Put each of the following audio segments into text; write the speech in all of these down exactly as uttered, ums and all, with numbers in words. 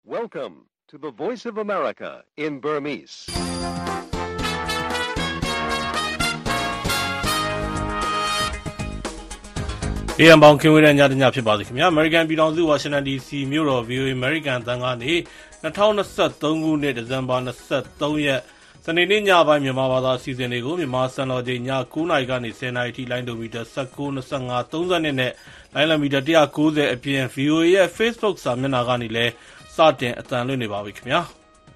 Welcome to the Voice of America in Burmese. ။ဒီအမောင်ခင်ဝေးတဲ့ညတညဖြစ်ပါစေခင်ဗျာ။ American ပြည်ထောင်စု Washington ဒီ စီ မြို့တော် ဗီ အို အေ American အသံကနေ၂၀၂၃ ခုနှစ်ဒီဇင်ဘာ၂၃ ရက်စနေနေ့ညပိုင်းမြန်မာဘာသာအစီအစဉ်တွေကိုမြန်မာစံတော်ချိန်ည၉နာရီကနေ၁၀နာရီထိလိုင်းဒိုမီတာ၁၉ ၂၅ ၃၂နဲ့လိုင်းလံမီတာ၁၉၀အပြင် ဗီ အို အေ ရဲ့ Facebook စာမျက်နှာကနေလည်းစတင်အသံလွှင့်နေပါပြီခင်ဗျာ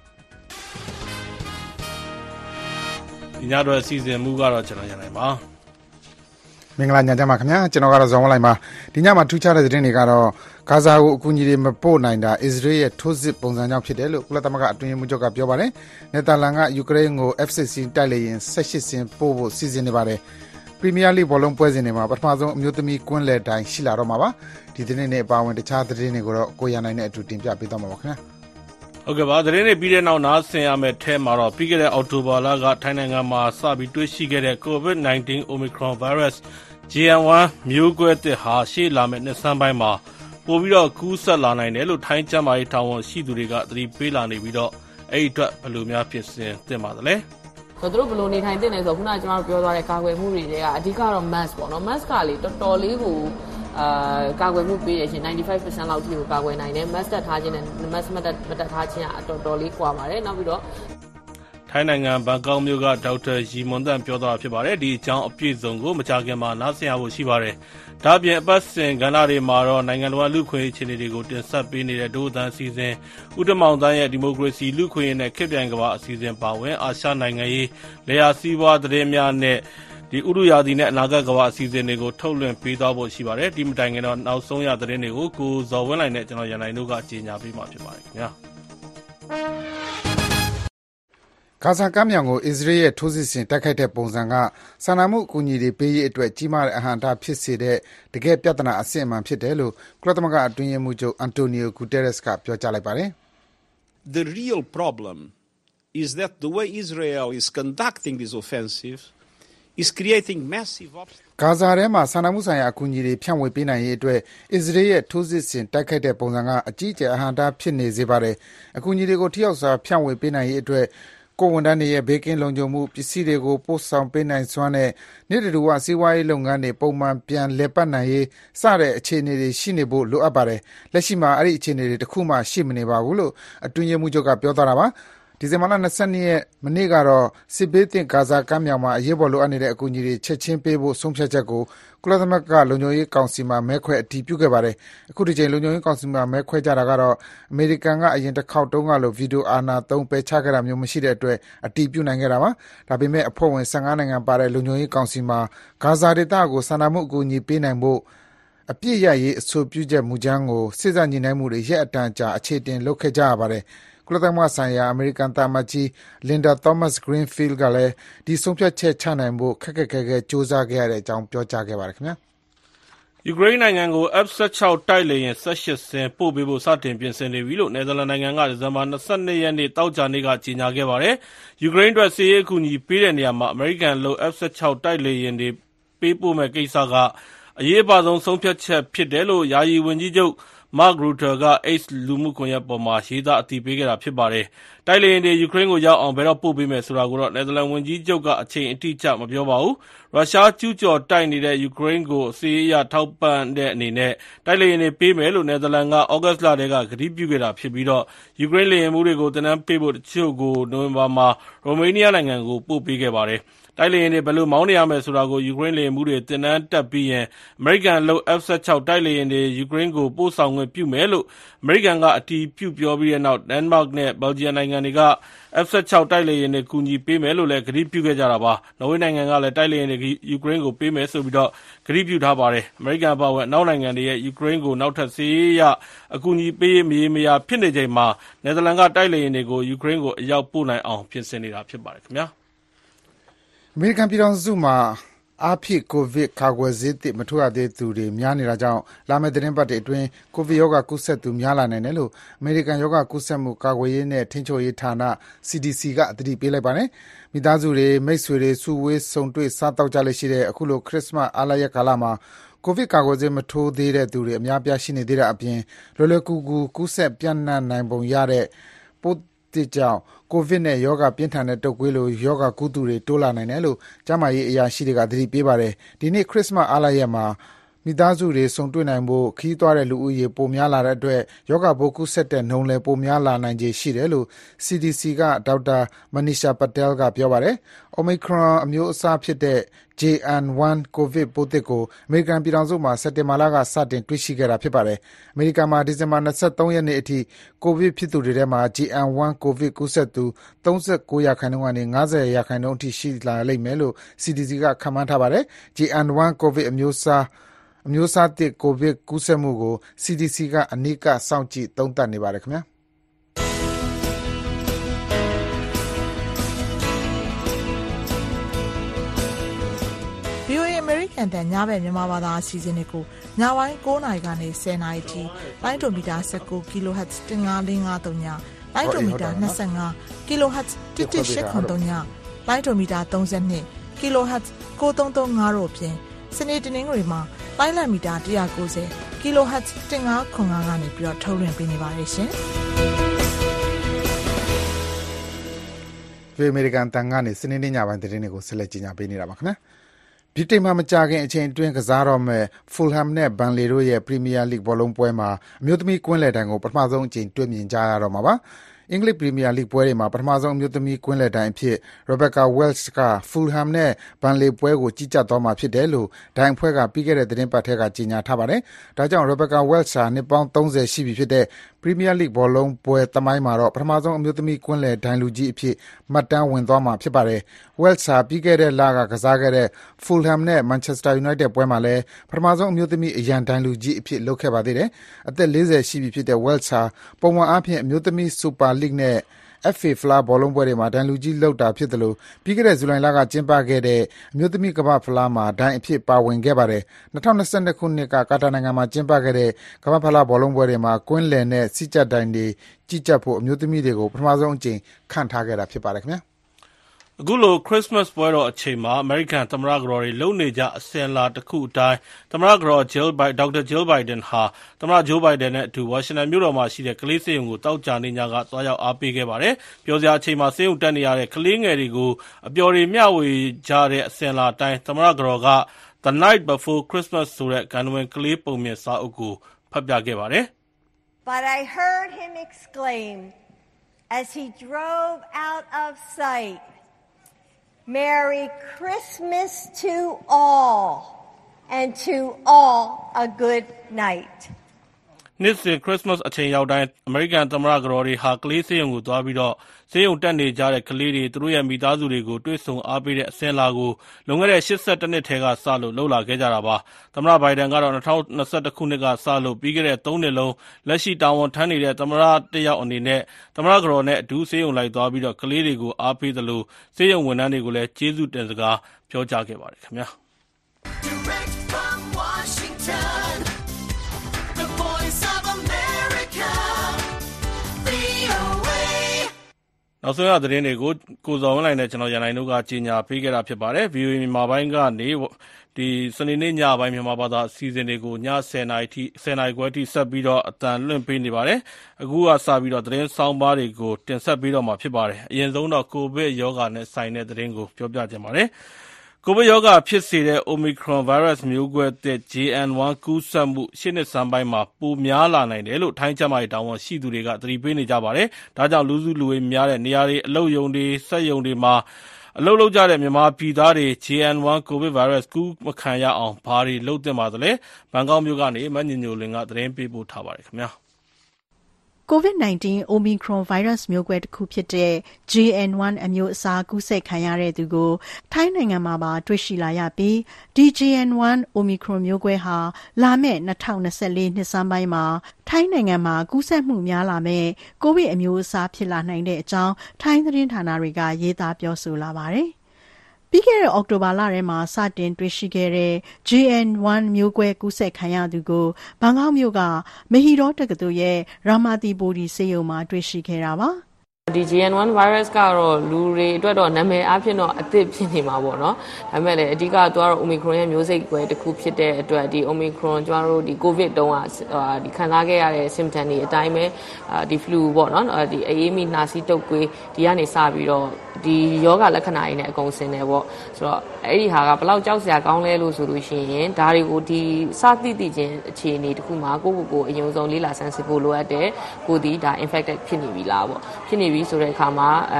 ။ဒီညတော့အစီအစဉ်မူကတော့ကျွန်တော်ရနိုင်ပါမင်္ဂလာညချမ်းပါခင်ဗျာကျွန်တော်ကတော့ဇော်ဝလိုက်ပါဒီညမှာထူးခြားတဲ့သတင်းတွေကတော့ဂါဇာကိုအကူအညီတွေမပို့နိုင်တာအစ္စရေးရဲ့ထိုးစစ်ပုံစံကြောင့်ဖြစ်တယ်လို့ကုလသမဂ္ဂအတွင်းရေးမှူးချုပ်ကပြောပါတယ်နယ်သာလန်ကယူကရိန်းကို F 16 တိုက်လေယာဉ်၁၈စင်းပို့ဖို့စီစဉ်နေပါတယ်ပရီးမီးယားလိဘောလုံးပွဲစဉ်တွေမှာပထမဆုံးအမျိုးသမီးကွင်းလယ်တိုင်ရှိလာတော့မှာပါဒီသတင်းတွေအပါအဝင်တခြားသတင်းတွေကိုတော့ကိုရနိုင်နဲ့အတူတင်ပြပေးသွားမှာပါခင်ဗျာဟုတ်ကဲ့ပါသတင်းတွေပြီးတဲ့နောက်နားဆင်ရမယ့်ထဲမှာတော့ပြီးခဲ့တဲ့အောက်တိုဘာလကထိုင်းနိုင်ငံမှာစပြီးတွေ့ရှိခဲ့တဲ့ COVID nineteen Omicron virusဂျီ အန် ဝမ်း မျိုးကွဲသစ်ဟာရှေ့လာမယ့်နှစ်ဆန်းပိုင်းမှာပိုပြီးတော့ကူးစက်လာနိုင်တယ်လို့ထိုင်းကျန်းမာရေးတာဝန်ရှိသူတွေကသတိပေးလာနေပြီးတော့အဲ့ဒီအတွက်ဘယ်လိုများဖြစ်စဉ်သင့်ပါသလဲဆိုတော့သူတို့ဘယ်လိုနေထိုင်သင့်လဲဆိုတော့ခုနကကျွန်တော်တို့ပြောသွားတဲ့ကာကွယ်မှုတွေကအဓိကတော့ mask ပေါ့နော် mask ကလေတော်တော်လေးကိုအာကာကွယ်မှုပေးရခြင်းninety-five percent လောက်ထိကိုကာကွယ်နိုင်တယ် mask တက်ထားခြင်းနဲ့ mask မတက်မတက်ထားခြင်းကတော်တော်လေးကွာပါတယ်နောက်ပြီးတော့ထိုင်းနိုင်ငံဘန်ကောက်မြို့ကဒေါက်တာရီမွန်တန်ပြောသွားတာဖြစ်ပါတယ်ဒီအကြောင်းအပြည့်စုံကိုမကြာခင်မှာနားဆင်ရဖို့ရှိပါတယ်ဒါ့အပြင်အပတ်စဉ်ကဏ္ဍတွေမှာတော့နိုင်ငံတော်လူခွင့်အခြေအနေတွေကိုတင်ဆက်ပေးနေတဲ့ဒို့အသံအစီအစဉ်ဥတမောင်တန်းရဲ့ဒီမိုကရေစီလူခွင့်ရေးနဲ့ခေတ်ပြိုင်ကမ္ဘာအစီအစဉ်ပါဝင်အာရှနိုင်ငံရေးလေယာစီးပွားသတင်းများနဲ့ဒီဥရုယာဒီနဲ့အနာဂတ်ကမ္ဘာအစီအစဉ်တွေကိုထုတ်လွှင့်ပေးသွားဖို့ရှိပါတယ်ဒီမတိုင်ခင်တော့နောက်ဆုံးရသတင်းတွေကိုကိုဇော်ဝင်းလိုက်နဲ့ကျွန်တော်ရန်နိုင်တို့ကကြေညာပေးမှာဖြစ်ပါတယ်ခင်ဗျာဂါဇာကမ်းမြောင်ကိုအစ္စရေးရဲ့ထိုးစစ်ဆင်တိုက်ခိုက်တဲ့ပုံစံကစာနာမှုအကူအညီတွေပေးရေးအတွက်ကြီးမားတဲ့အဟန့်အတားဖြစ်စေတဲ့တကယ်ပြဿနာအစစ်အမှန်ဖြစ်တယ်လို့ကုလသမဂ္ဂအတွင်းရေးမှူးချုပ်အန်တိုနီယိုဂူတဲရက်စ်ကပြောကြားလိုက်ပါတယ် The real problem is that the way Israel is conducting this offensive is creating massive obstacles ဂါဇာထဲမှာစာနာမှုဆိုင်ရာအကူအညီတွေဖြန့်ဝေပေးနိုင်ရေးအတွက်အစ္စရေးရဲ့ထိုးစစ်ဆင်တိုက်ခိုက်တဲ့ပုံစံကအကြီးအကျယ်အဟန့်အတားဖြစ်နေစေပါတယ်အကူအညီတွေကိုထိရောက်စွာဖြန့်ဝေပေးနိုင်ရေးအတွက်ကိုဝန်ထမ်းတွေရဲ့ဘေးကင်းလုံခြုံမှုပစ္စည်းတွေကိုပို့ဆောင်ပေးနိုင်စွမ်းနဲ့နေ့တူဝစီးပွားရေးလုပ်ငန်းတွေပုံမှန်ပြန်လည်ပတ်နိုင်ရေးစတဲ့အခြေအနေတွေရှိနေဖို့လိုအပ်ပါတယ်လက်ရှိမှာအဲ့ဒီအခြေအနေတွေတစ်ခုမှရှိမနေပါဘူးလို့အတွင်းရေးမှူးချုပ်ကပြောသွားတာပါဒီဇင်ဘာလ၂၂ရက်မနေ့ကတော့စစ်ဘေးသင့်ဂါဇာကမ်းမြောင်မှာအရေးပေါ်လိုအပ်နေတဲ့အကူအညီတွေချက်ချင်းပေးဖို့ဆုံးဖြတ်ချက်ကိုကုလသမဂ္ဂလုံခြုံရေးကောင်စီမှာမဲခွဲအတည်ပြုခဲ့ပါတယ်အခုဒီချိန်လုံခြုံရေးကောင်စီမှာမဲခွဲကြတာကတော့အမေရိကန်ကအရင်တစ်ခေါက်တုန်းကလိုဗီဒီယိုအာဏာသုံးပယ်ချခဲ့တာမျိုးမရှိတဲ့အတွက်အတည်ပြုနိုင်ခဲ့တာပါဒါပေမဲ့အဖွဲ့ဝင်၁၅နိုင်ငံပါတဲ့လုံခြုံရေးကောင်စီမှာဂါဇာဒေသကိုစာနာမှုအကူအညီပေးနိုင်ဖို့အပြည့်ရရေးအဆိုပြုချက်မူကြမ်းကိုစစ်စညှိနှိုင်းမှုတွေရက်အတန်ကြာအခြေတင်လုပ်ခဲ့ကြရပါတယ်ကုလသမဂ္ဂဆိုင်ရာအမေရိကန်တာမတ်ကြီးလင်ဒါသောမတ်ဂရင်းဖီးလ်ကလည်းဒီဆုံးဖြတ်ချက်ချနိုင်ဖို့ခက်ခက်ခဲခဲစူးစမ်းခဲ့ရတဲ့အကြောင်းပြောကြားခဲ့ပါတယ်ခင်ဗျာယူကရိန်းနိုင်ငံကို F ၁၆ တိုက်လေယာဉ်၁၈စင်းပို့ပေးဖို့စတင်ပြင်ဆင်နေပြီလို့နယ်သာလန်နိုင်ငံကဒီဇင်ဘာ၂၂ရက်နေ့တောက်ကြနေ့ကကြေညာခဲ့ပါတယ်ယူကရိန်းအတွက်စစ်ရေးအကူအညီပေးတဲ့နေရာမှာအမေရိကန်လို F ၁၆ တိုက်လေယာဉ်တွေပေးပို့မဲ့ကိစ္စကအရေးပါဆုံးဆုံးဖြတ်ချက်ဖြစ်တယ်လို့ယာယီဝန်ကြီးချုပ်Mark Rutte က X လူမှုကွန်ရက်ပေါ်မှာရေးသားအတည်ပြုခဲ့တာဖြစ်ပါတယ်။တိုက်လေယာဉ်တွေယူကရိန်းကိုရောက်အောင်ဘယ်တော့ပို့ပေးမယ်ဆိုတာကိုတော့နယ်သာလန်ဝန်ကြီးချုပ်ကအချိန်အတိအကျမပြောပါဘူး။ရုရှားကျူးကျော်တိုက်နေတဲ့ယူကရိန်းကိုစစ်ရေးအရထောက်ပံ့တဲ့အနေနဲ့တိုက်လေယာဉ်တွေပေးမယ်လို့နယ်သာလန်ကဩဂတ်လထဲကကတိပြုခဲ့တာဖြစ်ပြီးတော့ယူကရိန်းလေယာဉ်မှုတွေကိုတနန်းပေးဖို့တချို့ကိုနိုဝင်ဘာမှာရိုမေးနီးယားနိုင်ငံကိုပို့ပေးခဲ့ပါတယ်။တိုက်လေယာဉ်တွေဘယ်လိုမောင်းနေရမယ်ဆိုတာကိုယူကရိန်းလေယာဉ်မှုတွေတင်နန်းတက်ပြီးရင်အမေရိကန်လို့ F ၁၆ တိုက်လေယာဉ်တွေယူကရိန်းကိုပို့ဆောင်ခွင့်ပြုမယ်လို့အမေရိကန်ကအတည်ပြုပြောပြီးတဲ့နောက်ဒန်မတ်နဲ့ဘယ်လ်ဂျီယံနိုင်ငံတွေက F ၁၆ တိုက်လေယာဉ်တွေကူညီပေးမယ်လို့လည်းကတိပြုခဲ့ကြတာပါနော်ဝေးနိုင်ငံကလည်းတိုက်လေယာဉ်တွေယူကရိန်းကိုပေးမယ်ဆိုပြီးတော့ကတိပြုထားပါတယ်အမေရိကန်အပါအဝင်နောက်နိုင်ငံတွေရဲ့ယူကရိန်းကိုနောက်ထပ်စစ်ရေးအရအကူအညီပေးရေးမရေမရာဖြစ်နေချိန်မှာနယ်သာလန်ကတိုက်လေယာဉ်တွေကိုယူကရိန်းကိုအရောက်ပို့နိုင်အောင်ပြင်ဆင်နေတာဖြစ်ပါတယ်ခင်ဗျာအမေရိကန်ပြည်ထောင်စုမှာအားဖြည့်ကိုဗစ်ကာကွယ်ဆေးသစ်မထိုးရသေးသူတွေများနေတာကြောင့်လာမယ့်သတင်းပတ်တွေအတွင်းကိုဗစ်ရောဂါကူးစက်သူများလာနိုင်တယ်လို့အမေရိကန်ရောဂါကူးစက်မှုကာကွယ်ရေးနဲ့ထိန်းချုပ်ရေးဌာန C D C ကသတိပေးလိုက်ပါတယ်။မိသားစုတွေမိတ်ဆွေတွေစုဝေးဆုံတွေ့စားတောက်ကြလေရှိတဲ့အခုလိုခရစ်စမတ်အားလပ်ရက်ကာလမှာကိုဗစ်ကာကွယ်ဆေးမထိုးသေးတဲ့သူတွေအများပြားရှိနေသေးတဲ့အပြင်လွယ်လွယ်ကူကူကူးစက်ပြန့်နှံ့နိုင်ပုံရတဲ့ပိုးသစ်ကြောင့်ကိုဗစ်နဲ့ရောဂါပြင်းထန်တဲ့တုပ်ကွေးလိုရောဂါကူးသူတွေတိုးလာနိုင်တယ်လို့ကျန်းမာရေးအရာရှိတွေကသတိပေးပါတယ်ဒီနေ့ခရစ်စမတ်အားလပ်ရက်မှာမိသားစုတွေဆုံတွေ့နိုင်ဖို့ခီးသွားတဲ့လူဦးရေပိုများလာတဲ့အတွက်ယောဂပိုးကူးစက်တဲ့နှုန်းလည်းပိုများလာနိုင်ခြေရှိတယ်လို့ C D C ကဒေါက်တာမနီရှာပတယ်ကပြောပါတယ်။ Omicron အမျိုးအစားဖြစ်တဲ့ J N one ကိုဗစ်ပိုးသစ်ကိုအမေရိကန်ပြည်ထောင်စုမှာစက်တင်ဘာလကစတင်တွေ့ရှိခဲ့တာဖြစ်ပါတယ်။အမေရိကန်မှာဒီဇင်ဘာ၂၃ရက်နေ့အထိကိုဗစ်ဖြစ်သူတွေထဲမှာ J N one ကိုဗစ်ကူးစက်သူ၃၉ရာခိုင်နှုန်းကနေ၅၀ရာခိုင်နှုန်းအထိရှိလာလိမ့်မယ်လို့ C D C ကခန့်မှန်းထားပါတယ်။ J N one ကိုဗစ်အမျိုးအစားအမျိုးအစားသစ်ကိုဗစ်ကူးစက်မှုကို C D C ကအနီးကပ်စောင့်ကြည့်သုံးသပ်နေပါတယ်ခင်ဗျာ။ V O A American တန်ညဘက်မြန်မာဘာသာအစီအစဉ်တွေကိုညပိုင်း၉နာရီကနေ၁၀နာရီထိလိုင်းဒိုမီတာ၁၉ kilohertz တစ်ငါးလေးငါးသုံးညလိုင်းဒိုမီတာ၂၅ kilohertz တစ်တစ်ရှစ်ခုသုံးညလိုင်းဒိုမီတာ၃၂ kilohertz ကိုသုံးသုံးငါးတို့အပြင်စနေတနင်္ဂနွေမှာလိုင်းလံမီတာ၁၉၀ kilohertz တစ်ငါးခုငါးကနေပြီးတော့ထုတ်လွှင့်ပေးနေပါတယ်ရှင်။ V O A American တန်ကနေစနေနေ့ညပိုင်းသတင်းတွေကိုဆက်လက်ကြီးညာပေးနေတာပါခင်ဗျာ။ဗြိတိန်မှာမကြာခင်အချိန်အတွင်းကစားတော့မဲ့ Fulham နဲ့ Burnley တို့ရဲ့ Premier League ဘောလုံးပွဲမှာအမျိုးသမီးကွင်းလယ်တိုင်ကိုပထမဆုံးအကြိမ်တွေ့မြင်ကြရတော့မှာပါ။အင်္ဂလိပ်ပရီးမီးယားလိဂ်ပွဲတွေမှာပထမဆုံးအမျိုးသမီးကွင်းလယ်တိုင်အဖြစ် Rebecca Welch က Fulham နဲ့ Burnley ပွဲကိုကြီးကြပ်သွားမှာဖြစ်တယ်လို့ဒိုင်အဖွဲ့ကပြီးခဲ့တဲ့သီတင်းပတ်ထဲကကြေညာထားပါတယ်။ဒါကြောင့် Rebecca Welch ဟာနှစ်ပေါင်း၃၀ရှိပြီဖြစ်တဲ့ပရီးမီးယားလိဂ်ဘောလုံးပွဲသမိုင်းမှာတော့ပထမဆုံးအမျိုးသမီးကွင်းလယ်တိုင်လူကြီးအဖြစ်မှတ်တမ်းဝင်သွားမှာဖြစ်ပါတယ်။ Welch ဟာပြီးခဲ့တဲ့လကကစားခဲ့တဲ့ Fulham နဲ့ Manchester United ပွဲမှာလည်းပထမဆုံးအမျိုးသမီးအရန်တိုင်လူကြီးအဖြစ်လုပ်ခဲ့ပါသေးတယ်။အသက်၄၀ရှိပြီဖြစ်တဲ့ Welch ဟာပုံမှန်အားဖြင့်အမျိုးသမီး Super League နဲ့F A ဖလားဘောလုံးပွဲတွေမှာဒိုင်လူကြီးလုပ်တာဖြစ်တယ်လို့ပြီးခဲ့တဲ့ဇူလိုင်လကကျင်းပခဲ့တဲ့အမျိုးသမီးကမ္ဘာ့ဖလားမှာဒိုင်အဖြစ်ပါဝင်ခဲ့ပါတယ်။၂၀၂၂ခုနှစ်ကကာတာနိုင်ငံမှာကျင်းပခဲ့တဲ့ကမ္ဘာ့ဖလားဘောလုံးပွဲတွေမှာကွင်းလယ်နဲ့စီးကျပ်ဒိုင်တွေကြီးကြပ်ဖို့အမျိုးသမီးတွေကိုပထမဆုံးအကြိမ်ခန့်ထားခဲ့တာဖြစ်ပါတယ်ခင်ဗျာ။အခုလိုခရစ်စမတ်ပွဲတော်အချိန်မှာအမေရိကန်သမ္မတကတော်တွေလုံနေကြအစဉ်လာတစ်ခုအတိုင်းသမ္မတကတော် Jill Biden ဒေါက်တာ Jill Biden ဟာသမ္မတ Joe Biden နဲ့အတူဝါရှင်တန်မြို့တော်မှာရှိတဲ့ကလေးစေယုံကိုတောက်ကြနေညကသွားရောက်အားပေးခဲ့ပါတယ်။ပြောစရာအချိန်မှာစေယုံတက်နေရတဲ့ကလေးငယ်တွေကိုအပျော်တွေမျှဝေကြတဲ့အစဉ်လာအတိုင်းသမ္မတကတော်က The Night Before Christmas ဆိုတဲ့ဂန္ဓဝင်ကလေးပုံမြင်စာအုပ်ကိုဖတ်ပြခဲ့ပါတယ်။ But I heard him exclaim as he drove out of sight Merry Christmas to all, and to all a good night. နှစ်စဉ်ခရစ်စမတ်အချိန်ရောက်တိုင်းအမေရိကန်သမ္မတကတော်တွေဟာကလေးစေယုံကိုသွားပြီးတော့စေယုံတက်နေကြတဲ့ကလေးတွေသူတို့ရဲ့မိသားစုတွေကိုတွေ့ဆုံအားပေးတဲ့အစဉ်လာကိုလွန်ခဲ့တဲ့၈၁နှစ်ထဲကစလို့လှုပ်လာခဲ့ကြတာပါ။သမ္မတဘိုင်ဒန်ကတော့၂၀၂၁ခုနှစ်ကစလို့ပြီးခဲ့တဲ့သုံးနှစ်လုံးလက်ရှိတာဝန်ထမ်းနေတဲ့သမ္မတတစ်ယောက်အနေနဲ့သမ္မတကတော်နဲ့အတူစေယုံလိုက်သွားပြီးတော့ကလေးတွေကိုအားပေးသလိုစေယုံဝန်ထမ်းတွေကိုလည်းကျေးဇူးတင်စကားပြောကြားခဲ့ပါတယ်ခင်ဗျာ။ Direct from Washington, the voice of America, V O A နောက်ဆုံးရသတင်းတွေကိုကိုဇော်ဝင်းလိုင်နဲ့ကျွန်တော်ရန်နိုင်တို့ကကြီးညာပေးခဲ့တာဖြစ်ပါတယ်။ V O A မြန်မာပိုင်းကနေဒီစနေနေ့ညပိုင်းမြန်မာဘာသာအစီအစဉ်တွေကိုည၁၀နာရီထိ၁၀နာရီခွဲထိဆက်ပြီးတော့အတန်လွှင့်ပေးနေပါတယ်။အခုကစပြီးတော့သတင်းဆောင်းပါးတွေကိုတင်ဆက်ပေးတော့မှာဖြစ်ပါတယ်။အရင်ဆုံးတော့ကိုဗစ်ရောဂါနဲ့ဆိုင်တဲ့သတင်းကိုပြောပြချင်ပါတယ်။ကိုဗစ်ရောဂါဖြစ်စေတဲ့ Omicron virus မျိုးကွဲသစ် J N one ကူးစက်မှုရှေ့နှစ်ဆန်းပိုင်းမှာပိုများလာနိုင်တယ်လို့ထိုင်းကျန်းမာရေးတာဝန်ရှိသူတွေကသတိပေးနေကြပါတယ်။ဒါကြောင့်လူစုလူဝေးများတဲ့နေရာတွေအလုပ်ရုံတွေစက်ရုံတွေမှာအလုပ်လုပ်ကြတဲ့မြန်မာပြည်သားတွေ J N one ကိုဗစ် virus ကူးမခံရအောင်ဘာတွေလုပ်သင့်ပါသလဲ။ဘန်ကောက်မြို့ကနေမညညိုလင်ကသတင်းပေးပို့ထားပါတယ်ခင်ဗျာ။ကိုဗစ်၁၉ Omicron virus မျိုးကွဲတစ်ခုဖြစ်တဲ့ J N one အမျိုးအစားကူးစက်ခံရတဲ့သူကိုထိုင်းနိုင်ငံမှာပါတွေ့ရှိလာရပြီးဒီ J N one Omicron မျိုးကွဲဟာလာမယ့်၂၀၂၄နှစ်ဆန်းပိုင်းမှာထိုင်းနိုင်ငံမှာကူးစက်မှုများလာမဲ့ကိုဗစ်အမျိုးအစားဖြစ်လာနိုင်တဲ့အကြောင်းထိုင်းသတင်းဌာနတွေကရေးသားပြောဆိုလာပါတယ်။ပြီးခဲ့တဲ့အောက်တိုဘာလထဲမှာစတင်တွေ့ရှိခဲ့တဲ့ J N one မျိုးကွဲကူးစက်ခံရသူကိုဘန်ကောက်မြို့ကမဟီဒေါတက္ကသိုလ်ရဲ့ရာမာတီဘိုဒီဆေးရုံမှာတွေ့ရှိခဲ့တာပါဒီ J N one virus ကတော့လူတွေအတွက်တော့နာမည်အဖြစ်တော့အသစ်ဖြစ်နေမှာပေါ့နော်။ဒါပေမဲ့လည်းအဓိကသူကတော့ Omicron ရဲ့မျိုးစိတ်ကွဲတစ်ခုဖြစ်တဲ့အတွက်ဒီ Omicron ကျမတို့ဒီ COVID တုန်းကဒီခံစားခဲ့ရတဲ့ symptom တွေအတိုင်းပဲဒီ flu ပေါ့နော်။ဒီအေးမိနှာစီးတုပ်ကွေးဒီကနေစပြီးတော့ဒီယောဂလက္ခဏာတွေနဲ့အကုန်ဆင်တယ်ပေါ့ဆိုတော့အဲ့ဒီဟာကဘယ်လောက်ကြောက်စရာကောင်းလဲလို့ဆိုလို့ရှိရင်ဒါတွေကိုဒီစသည့်တည်ခြင်းအခြေအနေတစ်ခုမှာကိုယ့်ကိုယ်ကိုအယုံဆုံးလေးလာဆန်းစစ်ဖို့လိုအပ်တယ်ကိုဒီဒါ infected ဖြစ်နေပြီလားပေါ့ဖြစ်နေပြီဆိုတဲ့အခါမှာအဲ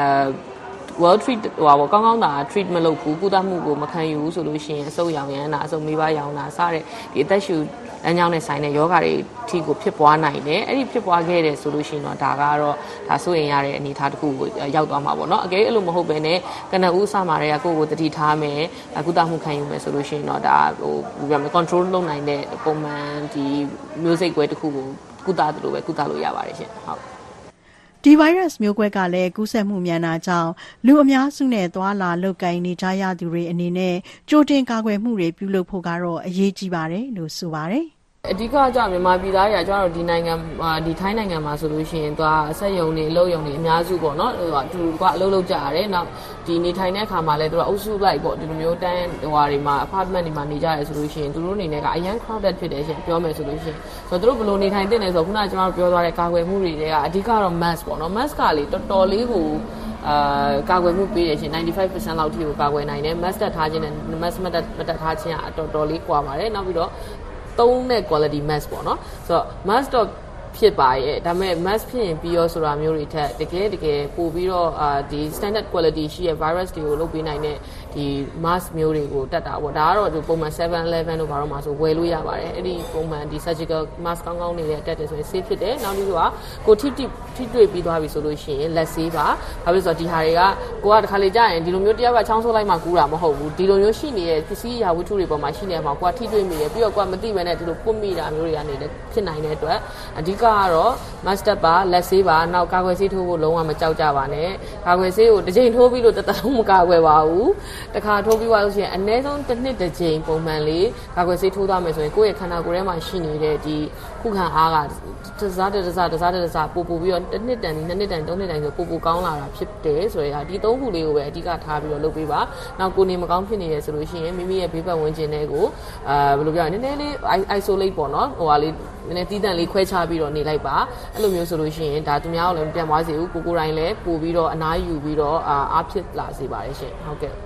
well treat ဟိုပါကောင်းကောင်းတာ treat မလုပ်ဘူးကုသမှုကိုမခံယူဘူးဆိုလို့ရှိရင်အဆုတ်ရောင်ရမ်းတာအဆုတ်မေးပါရောင်တာစတဲ့ဒီအသက်ရှူလမ်းကြောင်းနဲ့ဆိုင်တဲ့ယောဂါတွေအထိကိုဖြစ်ပွားနိုင်တယ်အဲ့ဒီဖြစ်ပွားခဲ့တယ်ဆိုလို့ရှိရင်တော့ဒါကတော့ဒါစိုးရင်ရတဲ့အနေအထားတစ်ခုကိုရောက်သွားမှာပေါ့နော်အကယ်အဲ့လိုမဟုတ်ဘဲနဲ့ကနဦးစမှာတဲ့ကိုယ့်ကိုတတိထားမယ်ကုသမှုခံယူမယ်ဆိုလို့ရှိရင်တော့ဒါဟိုဘယ်လို control လုပ်နိုင်တဲ့ပုံမှန်ဒီမျိုးစိတ်ကွဲတစ်ခုကိုကုသသလိုပဲကုသလို့ရပါတယ်ရှင်ဟုတ်ဒီ virus မျိုးကွဲကလည်းကူးစက်မှုမြန်တာကြောင့်လူအများစုနဲ့သွားလာလုပ်ကိုင်နေကြရသူတွေအနေနဲ့ကြိုတင်ကာကွယ်မှုတွေပြုလုပ်ဖို့ကတော့အရေးကြီးပါတယ်လို့ဆိုပါတယ်အဓိကကြောင့်မြန်မာပြည်သားတွေကကျွန်တော်တို့ဒီနိုင်ငံဒီထိုင်းနိုင်ငံမှာဆိုလို့ရှိရင်သွားအဆက်ယုံတွေအလုပ်ယုံတွေအများစုပေါ့နော်ဟိုသူကအလုပ်လုပ်ကြရတယ်နောက်ဒီနေထိုင်တဲ့အခါမှာလည်းသူကအုပ်စုလိုက်ပေါ့ဒီလိုမျိုးတန်းဟိုဟာတွေမှာ apartment တွေမှာနေကြရဆိုလို့ရှိရင်သူတို့အနေနဲ့ကအရန် crowded ဖြစ်တယ်ရှင်ပြောမယ်ဆိုလို့ရှိရင်ဆိုတော့သူတို့ဘယ်လိုနေထိုင်သင့်လဲဆိုတော့ခုနကကျွန်တော်ပြောသွားတဲ့ကာကွယ်မှုတွေတွေကအဓိကတော့ mask ပေါ့နော် mask ကလေတော်တော်လေးကိုအာကာကွယ်မှုပေးရရှင်ninety-five percent လောက်ထိကိုကာကွယ်နိုင်တယ် mask တက်ထားခြင်းနဲ့ mask မတက်မတက်ထားခြင်းကတော်တော်လေးကွာပါတယ်နောက်ပြီးတော့သုံးတဲ့ quality mask ပေါ့နော်ဆိုတော့ mask တော့ဖြစ်ပါရဲ့ဒါပေမဲ့ mask ဖြစ်ရင်ပြီးရောဆိုတာမျိုးတွေထက်တကယ်တကယ်ပို့ပြီးတော့အာဒီ standard quality ရှိရဲ့ virus တွေကိုလုပ်ပေးနိုင်တဲ့ဒီ mask မျိုးတွေကိုတက်တာပေါ့ဒါကတော့ဒီပုံမှန်seven elevenတို့ဘာလို့မှဆိုဝယ်လို့ရပါတယ်အဲ့ဒီပုံမှန်ဒီ surgical mask ကောင်းကောင်းနေတဲ့တက်တယ်ဆိုရင် safe ဖြစ်တယ်နောက်ပြီးတော့ကိုထိထိထိတွေ့ပြီးသွားပြီဆိုလို့ရှိရင်လက်ဆေးပါဘာဖြစ်လို့ဆိုတော့ဒီဟာတွေကကိုကတစ်ခါလေကြာရင်ဒီလိုမျိုးတယောက်ကချောင်းဆိုးလိုက်မှကူးတာမဟုတ်ဘူးဒီလိုမျိုးရှိနေတဲ့ပစ္စည်းရာဝတ္ထုတွေပေါ်မှာရှိနေမှာကိုကထိတွေ့မိတယ်ပြီးတော့ကိုကမသိဘဲနဲ့ဒီလိုပုတ်မိတာမျိုးတွေကနေလည်းဖြစ်နိုင်တဲ့အတွက်အဓိကကတော့ master ပါလက်ဆေးပါနောက်ကာကွယ်ဆေးထိုးဖို့လုံးဝမကြောက်ကြပါနဲ့ကာကွယ်ဆေးကိုတစ်ချိန်ထိုးပြီးလို့တသက်လုံးမကာကွယ်ပါဘူးတခါထိုးပြီးသွားလို့ရှိရင်အနည်းဆုံးတစ်နှစ်တစ်ချိန်ပုံမှန်လေးကာကွယ်ဆေးထိုးသွားမယ်ဆိုရင်ကိုယ့်ရဲ့ခန္ဓာကိုယ်ထဲမှာရှိနေတဲ့ဒီခုခံအားကတစားတစားတစားတစားပို့ပို့ပြီးတော့တစ်နှစ်တန်နှစ်နှစ်တန်သုံးနှစ်တန်ဆိုပို့ပို့ကောင်းလာတာဖြစ်တယ်ဆိုရဒီသုံးခုလေးကိုပဲအဓိကထားပြီးတော့လုပ်ပေးပါနောက်ကိုနေမကောင်းဖြစ်နေတယ်ဆိုလို့ရှိရင်မိမိရဲ့ဘေးပတ်ဝန်းကျင်တွေကိုအာဘယ်လိုပြောရလဲနည်းနည်းလေး isolate ပေါ့နော်ဟိုဟာလေးနည်းနည်းတီးတန့်လေးခွဲခြားပြီးတော့နေလိုက်ပါအဲ့လိုမျိုးဆိုလို့ရှိရင်ဒါသူများကိုလည်းပြန်သွားစေဘူးကိုကိုတိုင်းလည်းပို့ပြီးတော့အနားယူပြီးတော့အာအားဖြစ်လာစေပါတယ်ရှင်ဟုတ်ကဲ့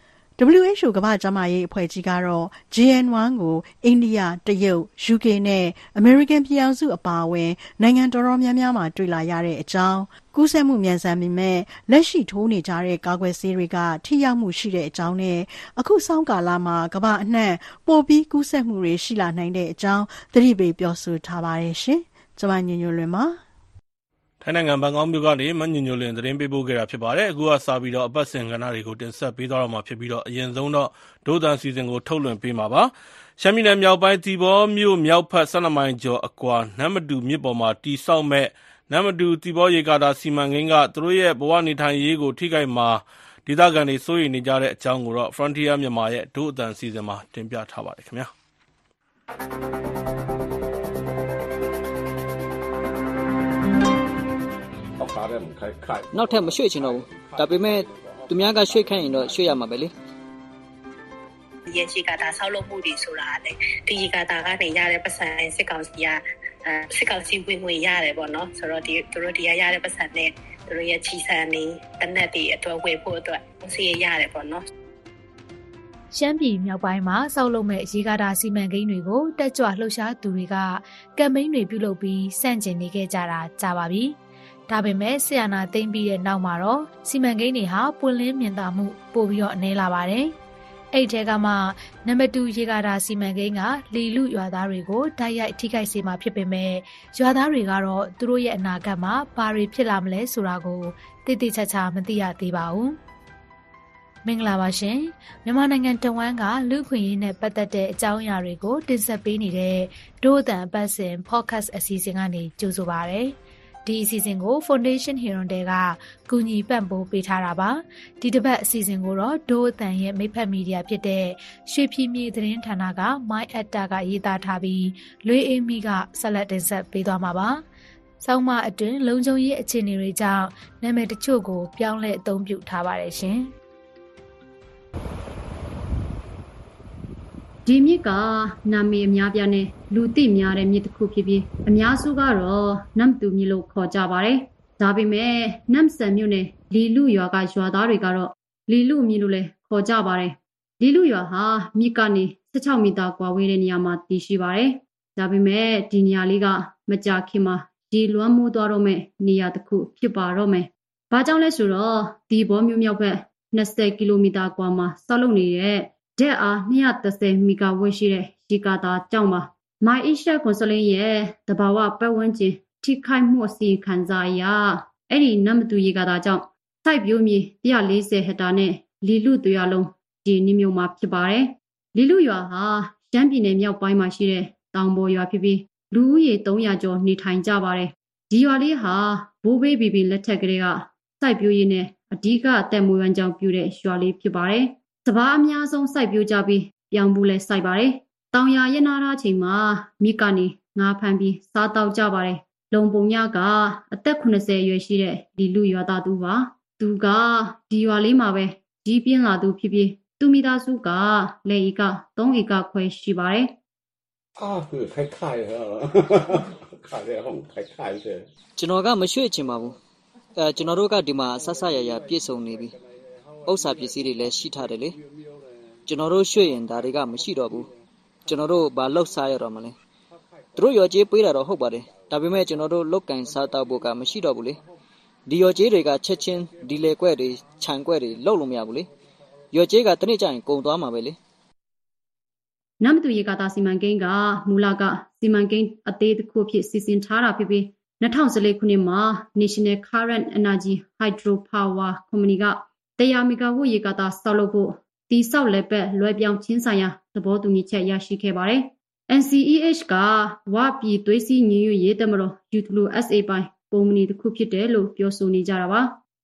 W H O ကမ္ဘာ့ကျန်းမာရေးအဖွဲ့ကြီးကတော့ J N one ကိုအိန္ဒိယတရုတ် U K နဲ့အမေရိကန်ပြည်ထောင်စုအပါအဝင်နိုင်ငံတော်တော်များများမှာတွေ့လာရတဲ့အကြောင်းကူးစက်မှုမြန်ဆန်ပေမဲ့လက်ရှိထိုးနေကြတဲ့ကာကွယ်ဆေးတွေကထိရောက်မှုရှိတဲ့အကြောင်းနဲ့အခုဆောင်းကာလမှာကမ္ဘာအနှံ့ပိုပြီးကူးစက်မှုတွေရှိလာနိုင်တဲ့အကြောင်းသတိပေးပြောဆိုထားပါတယ်ရှင်။ကျွန်မညညလွင်ပါထိုင်းနိုင်ငံဘန်ကောက်မြို့ကနေမညညလွင်သတင်းပေးပို့ခဲ့တာဖြစ်ပါတယ်အခုကစပြီးတော့အပတ်စဉ်ကဏ္ဍတွေကိုတင်ဆက်ပေးသွားတော့မှာဖြစ်ပြီးတော့အရင်ဆုံးတော့ဒိုးတန်စီစဉ်ကိုထုတ်လွှင့်ပေးမှာပါရှမ်းပြည်နယ်မြောက်ပိုင်းတီဘောမြို့မြောက်ဖက်12မိုင်ကျော်အကွာနမ်မတူမြစ်ပေါ်မှာတီဆောက်မဲ့နမ်မတူတီဘောရေကာတာစီမံကိန်းကသူတို့ရဲ့ဘဝနေထိုင်ရေးကိုထိခိုက်မှာဒေသခံတွေစိုးရိမ်နေကြတဲ့အကြောင်းကိုတော့ Frontier မြန်မာရဲ့ဒိုးအတန်စီစဉ်မှာတင်ပြထားပါတယ်ခင်ဗျာနောက်ထပ်မရွှေ့ချင်တော့ဘူးဒါပေမဲ့သူများကရွှေ့ခိုင်းရင်တော့ရွှေ့ရမှာပဲလေရေရှိကတာဆောက်လုပ်မှုတွေဆိုတာလေဒီရေကတာကနေရတဲ့ပတ်စံစစ်ကောင်စီကအဲစစ်ကောင်စီဝင်ဝင်ရတယ်ပေါ့နော်ဆိုတော့ဒီသူတို့ဒီရရတဲ့ပတ်စံနဲ့သူတို့ရဲ့ချီဆန်နေတနက်တွေအတွက်ဝယ်ဖို့အတွက်စီရရတယ်ပေါ့နော်ရှမ်းပြည်မြောက်ပိုင်းမှာဆောက်လုပ်မဲ့ရေကာတာစီမံကိန်းတွေကိုတက်ကြွလှုပ်ရှားသူတွေကကမ်ပိန်းတွေပြုလုပ်ပြီးစန့်ကျင်နေခဲ့ကြတာကြာပါပြီဒါပေမဲ့ဆီယနာသိမ်းပြီးတဲ့နောက်မှာတော့စီမံကိန်းတွေဟာပွင့်လင်းမြင်သာမှုပိုပြီးတော့အနည်းလာပါတယ်။အဲ့ဒီကမှနံပါတ်twoရေကာတာစီမံကိန်းကလီလူရွာသားတွေကိုတိုက်ရိုက်ထိခိုက်စေမှာဖြစ်ပေမဲ့ရွာသားတွေကတော့သူတို့ရဲ့အနာဂတ်မှာဘာတွေဖြစ်လာမလဲဆိုတာကိုသိသိချာချာမသိရသေးပါဘူး။မင်္ဂလာပါရှင်။မြန်မာနိုင်ငံတဝန်းကလူ့ခွင့်ရေးနဲ့ပတ်သက်တဲ့အကြောင်းအရာတွေကိုတင်ဆက်ပေးနေတဲ့ဒို့အတန်ပတ်စဉ် podcast အစီအစဉ်ကနေကြိုဆိုပါရစေ။ဒီအစီအစဉ်ကို Foundation Heronde ကကူညီပံ့ပိုးပေးထားတာပါဒီတစ်ပတ်အစီအစဉ်ကိုတော့ဒို့အတန်ရဲ့မိဖက်မီဒီယာဖြစ်တဲ့ရွှေပြည်မြေသတင်းဌာနက My Actor ကရေးသားထားပြီးလွေးအေးမီကဆက်လက်တင်ဆက်ပေးသွားမှာပါဆောင်းမအတွင်းလုံခြုံရေးအခြေအနေတွေကြောင့်နာမည်တချို့ကိုပြောင်းလဲအသုံးပြုထားပါတယ်ရှင်ဒီမြစ်ကနာမည်အများပြားနဲ့လူသိများတဲ့မြစ်တစ်ခုဖြစ်ပြီးအများစုကတော့နမ်တူမြစ်လို့ခေါ်ကြပါတယ်။ဒါပေမဲ့နမ်ဆန်မြို့နယ်လီလူရွာကရွာသားတွေကတော့လီလူမြစ်လို့လည်းခေါ်ကြပါတယ်။လီလူရွာဟာမြစ်ကနေ၁၆မီတာကွာဝေးတဲ့နေရာမှာတည်ရှိပါတယ်။ဒါပေမဲ့ဒီနေရာလေးကမကြာခင်မှာဒီလွမ်းမိုးသွားတော့မဲ့နေရာတစ်ခုဖြစ်ပါတော့မယ်။ဘာကြောင့်လဲဆိုတော့ဒီဘောမြို့မြောက်ဘက်၂၀ကီလိုမီတာကွာမှာဆောက်လုပ်နေတဲ့ဓာတ်အား၂၁၀မီဂါဝတ်ရှိတဲ့ရေကာတာကြောင့်ပါမိုင်အရှက်ကွန်ဆလင်းရဲ့တဘာဝပတ်ဝန်းကျင်ထိခိုက်မှုအစီခံစားရအဲ့ဒီနမ်တူရေကာတာကြောင့်စိုက်ပျိုးမြေ၁၄၀ဟက်တာနဲ့လီလူတွေအလုံးဒီနိမြို့မှာဖြစ်ပါတယ်လီလူရွာဟာရှမ်းပြည်နယ်မြောက်ပိုင်းမှာရှိတဲ့တောင်ပေါ်ရွာဖြစ်ပြီးလူဦးရေ၃ရာကျော်နေထိုင်ကြပါတယ်ဒီရွာလေးဟာဘိုးဘေးဘီဘီလက်ထက်ကလေးကစိုက်ပျိုးရေးနဲ့အဓိကအသက်မွေးဝမ်းကြောင်းပြုတဲ့ရွာလေးဖြစ်ပါတယ်စဘာအများဆုံးစိုက်ပျိုးကြပြီးပြောင်ဘူးလဲစိုက်ပါတယ်။တောင်ယာရနာထားချိန်မှာမြစ်ကနေငါးဖမ်းပြီးစားတောက်ကြပါတယ်။လုံပုံညကအသက်၇၀အရွယ်ရှိတဲ့ဒီလူရွာသားသူပါ။သူကဒီရွာလေးမှာပဲကြီးပြင်းလာသူဖြစ်ပြီးသူမိသားစုကလက်ဧက၃ဧကခွဲရှိပါတယ်။အာคือคล้ายๆฮะခါရဲဟုတ်คล้ายๆတယ်ကျွန်တော်ကမရွှေ့ချင်ပါဘူး။အဲကျွန်တော်တို့ကဒီမှာဆဆရရပြည့်စုံနေပြီ။ဥစ္စာပစ္စည်းတွေလည်းရှိထားတယ်လေကျွန်တော်တို့ရွှေ့ရင်ဒါတွေကမရှိတော့ဘူးကျွန်တော်တို့ဘာလောက်စားရတော့မလဲသူတို့ရော်ကြေးပေးတာတော့ဟုတ်ပါတယ်ဒါပေမဲ့ကျွန်တော်တို့လုတ်ကင်စားတော့ဖို့ကမရှိတော့ဘူးလေဒီရော်ကြေးတွေကချက်ချင်းဒီလေကွက်တွေခြံကွက်တွေလောက်လို့မရဘူးလေရော်ကြေးကတနေ့ကျရင်ကုန်သွားမှာပဲလေနမ်တူရေကာတာစီမံကိန်းကမူလကစီမံကိန်းအသေးတစ်ခုဖြစ်စီစဉ်ထားတာဖြစ်ပြီး၂၀၁၄ခုနှစ်မှာ National Current Energy Hydropower Company ကတရာမီဂါဝတ်ရေကာတာဆောက်လုပ်ဖို့တီဆောက်လက်ပတ်လွှဲပြောင်းချင်းဆိုင်ရာသဘောတူညီချက်ရရှိခဲ့ပါတယ်။ N C E H ကဝပြည်သွေးစည်းညီညွတ်ရေးတမတော် U W S A ပိုင်းကုမ္ပဏီတစ်ခုဖြစ်တယ်လို့ပြောဆိုနေကြတာပါ